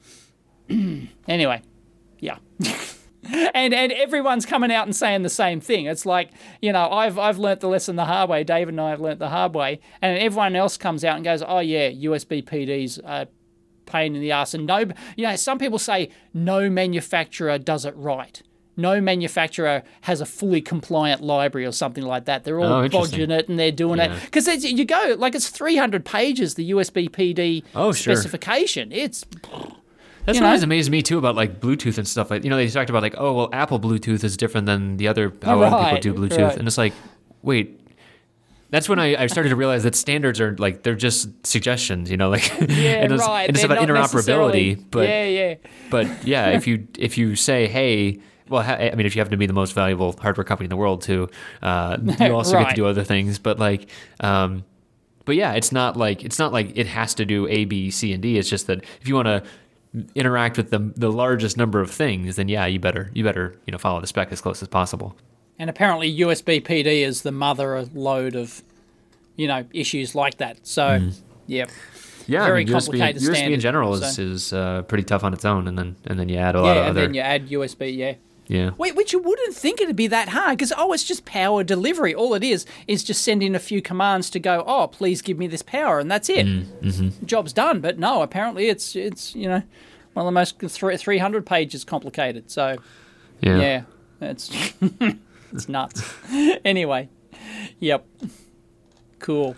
Speaker 2: Anyway, yeah. and and everyone's coming out and saying the same thing. It's like, you know, I've I've learnt the lesson the hard way. Dave and I have learnt the hard way. And everyone else comes out and goes, oh, yeah, U S B P D's a pain in the ass. And no, you know, some people say no manufacturer does it right. No manufacturer has a fully compliant library or something like that. They're all
Speaker 1: Oh, interesting.
Speaker 2: bodging it and they're doing
Speaker 1: Yeah.
Speaker 2: it. Because you go, like it's three hundred pages, the U S B P D
Speaker 1: Oh, sure.
Speaker 2: specification. It's,
Speaker 1: That's
Speaker 2: you
Speaker 1: what
Speaker 2: know?
Speaker 1: always amazed me too about like Bluetooth and stuff. Like, you know, they talked about like, oh well, Apple Bluetooth is different than the other how other
Speaker 2: Right,
Speaker 1: people do Bluetooth,
Speaker 2: right.
Speaker 1: and it's like, wait, That's when I, I started to realize that standards are like they're just suggestions, you know, like
Speaker 2: Yeah,
Speaker 1: and it's,
Speaker 2: right.
Speaker 1: and it's
Speaker 2: They're
Speaker 1: about
Speaker 2: not necessarily-
Speaker 1: interoperability. But
Speaker 2: yeah, yeah.
Speaker 1: but yeah, if you if you say, hey, well, ha- I mean, if you happen to be the most valuable hardware company in the world too, uh, you also get
Speaker 2: Right.
Speaker 1: to do other things. But like, um, but yeah, it's not like it's not like it has to do A, B, C, and D. It's just that if you want to interact with the the largest number of things, then yeah, you better you better you know follow the spec as close as possible.
Speaker 2: And apparently U S B P D is the mother load of, you know, issues like that. So, yep.
Speaker 1: Yeah,
Speaker 2: Very
Speaker 1: I mean, U S B,
Speaker 2: complicated
Speaker 1: U S B in
Speaker 2: standard,
Speaker 1: general is
Speaker 2: so-
Speaker 1: is uh, pretty tough on its own, and then and then you add a lot
Speaker 2: Yeah,
Speaker 1: of
Speaker 2: and
Speaker 1: other.
Speaker 2: then you add U S B, yeah.
Speaker 1: Yeah.
Speaker 2: Wait, which you wouldn't think it'd be that hard because, oh, it's just power delivery. All it is is just send in a few commands to go, oh, please give me this power, and that's it.
Speaker 1: Mm-hmm.
Speaker 2: Job's done. But no, apparently it's, it's you know, one of the most three hundred pages complicated. So,
Speaker 1: Yeah.
Speaker 2: yeah, it's, it's nuts. Anyway, yep. Cool.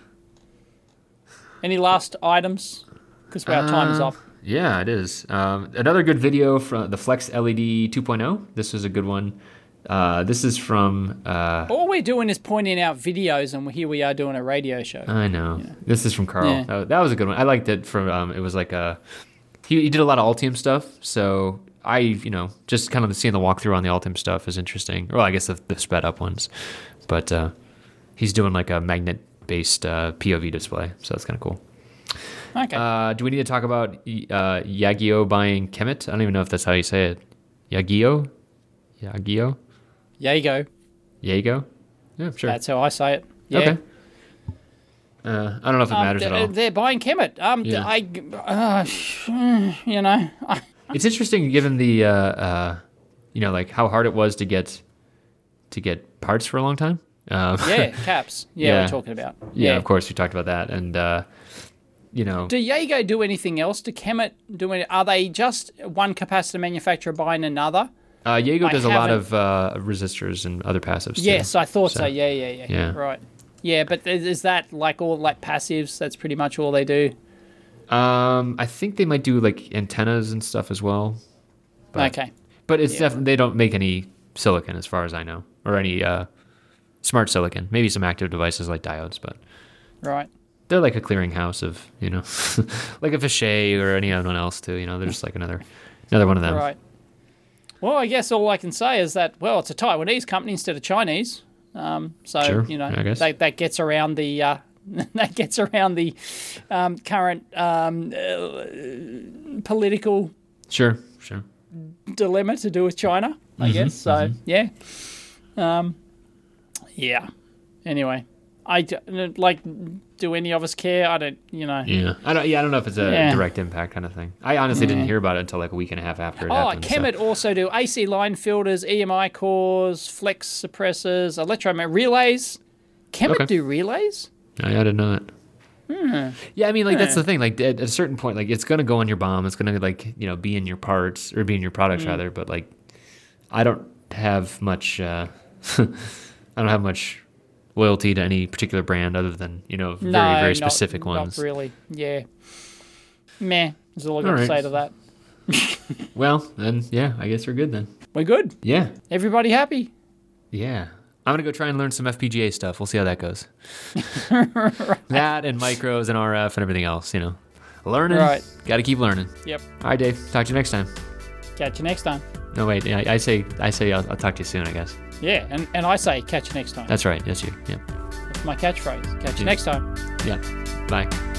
Speaker 2: Any last items? Because our time is
Speaker 1: Uh,
Speaker 2: up.
Speaker 1: Yeah, it is. Um, another good video from the Flex L E D two point oh. This was a good one. Uh, this is from. Uh,
Speaker 2: All we're doing is pointing out videos, and here we are doing a radio show.
Speaker 1: I know. This is from Carl.
Speaker 2: Yeah.
Speaker 1: That, that was a good one. I liked it. From um, it was like a. He, he did a lot of Altium stuff, so I you know just kind of seeing the walkthrough on the Altium stuff is interesting. Well, I guess the, the sped up ones, but uh, he's doing like a magnet based uh, P O V display, so that's kind of cool.
Speaker 2: Okay.
Speaker 1: Uh, do we need to talk about uh, Yageo buying Kemet? I don't even know if that's how you say it. Yageo? Yageo?
Speaker 2: there you go.
Speaker 1: Yago? Yeah, sure.
Speaker 2: That's how I say it. Yeah.
Speaker 1: Okay. Uh, I don't know if it
Speaker 2: Um,
Speaker 1: matters at
Speaker 2: th-
Speaker 1: all.
Speaker 2: They're buying Kemet. Um,
Speaker 1: Yeah.
Speaker 2: I, uh, you know, I,
Speaker 1: It's interesting given the, uh, uh, you know, like how hard it was to get to get parts for a long time. Um,
Speaker 2: yeah, caps. Yeah,
Speaker 1: Yeah.
Speaker 2: we're talking about.
Speaker 1: yeah, of course, we talked about that. And, uh, you know,
Speaker 2: Do Yago do anything else? Do Kemet do any, Are they just one capacitor manufacturer buying another?
Speaker 1: uh, Yago
Speaker 2: I
Speaker 1: does a lot
Speaker 2: haven't-
Speaker 1: of uh, resistors and other passives. too.
Speaker 2: Yes, I thought so.
Speaker 1: So,
Speaker 2: Yeah, yeah, yeah,
Speaker 1: yeah.
Speaker 2: Right. Yeah, but is is that like all like passives? That's pretty much all they do.
Speaker 1: Um, I think they might do like antennas and stuff as well. But,
Speaker 2: Okay.
Speaker 1: But it's
Speaker 2: Yeah.
Speaker 1: definitely they don't make any silicon as far as I know, or any uh, smart silicon. Maybe some active devices like diodes, but
Speaker 2: Right.
Speaker 1: they're like a clearinghouse of you know, like a Vishay or anyone else too. You know, they're just like another another one of them.
Speaker 2: Right. Well, I guess all I can say is that well, it's a Taiwanese company instead of Chinese. Um, so
Speaker 1: Sure,
Speaker 2: you know
Speaker 1: I guess.
Speaker 2: that that gets around the uh, that gets around the um, current um, uh, political
Speaker 1: Sure, sure.
Speaker 2: dilemma to do with China. I
Speaker 1: Mm-hmm,
Speaker 2: guess so. Yeah. Um, yeah. Anyway, I d- like. Do any of us care? I don't. You know.
Speaker 1: Yeah, I don't. Yeah, I don't know if it's a
Speaker 2: Yeah.
Speaker 1: direct impact kind of thing. I honestly didn't hear about it until like a week and a half after it
Speaker 2: Oh,
Speaker 1: happened. so-
Speaker 2: Kemet also do A C line filters, E M I cores, flex suppressors, electromagnetic relays. Kemet
Speaker 1: Okay.
Speaker 2: do relays?
Speaker 1: I, I did not.
Speaker 2: Hmm.
Speaker 1: Yeah, I mean, like that's the thing. Like at, at a certain point, like it's gonna go on your bomb. It's gonna like you know be in your parts or be in your products rather. But like, I don't have much. Uh, I don't have much loyalty to any particular brand other than you know very
Speaker 2: no,
Speaker 1: very
Speaker 2: not-
Speaker 1: specific
Speaker 2: not,
Speaker 1: ones.
Speaker 2: really. Yeah. Meh. Is all I got
Speaker 1: All
Speaker 2: to
Speaker 1: right.
Speaker 2: say to that.
Speaker 1: Well, then yeah, I guess we're good then.
Speaker 2: We're good.
Speaker 1: Yeah,
Speaker 2: Everybody happy?
Speaker 1: yeah. I'm gonna go try and learn some F P G A stuff. We'll see how that goes. That and micros and R F and everything else. You know, learning.
Speaker 2: Right.
Speaker 1: Got to keep learning.
Speaker 2: Yep.
Speaker 1: All right, Dave. Talk to you next time.
Speaker 2: Catch you next time.
Speaker 1: No, wait. I, I say I say I'll, I'll talk to you soon. I guess.
Speaker 2: Yeah, and, and I say catch you next time.
Speaker 1: That's right. That's you. Yeah.
Speaker 2: That's my catchphrase. Catch you
Speaker 1: Yeah.
Speaker 2: next time.
Speaker 1: Yeah. Bye.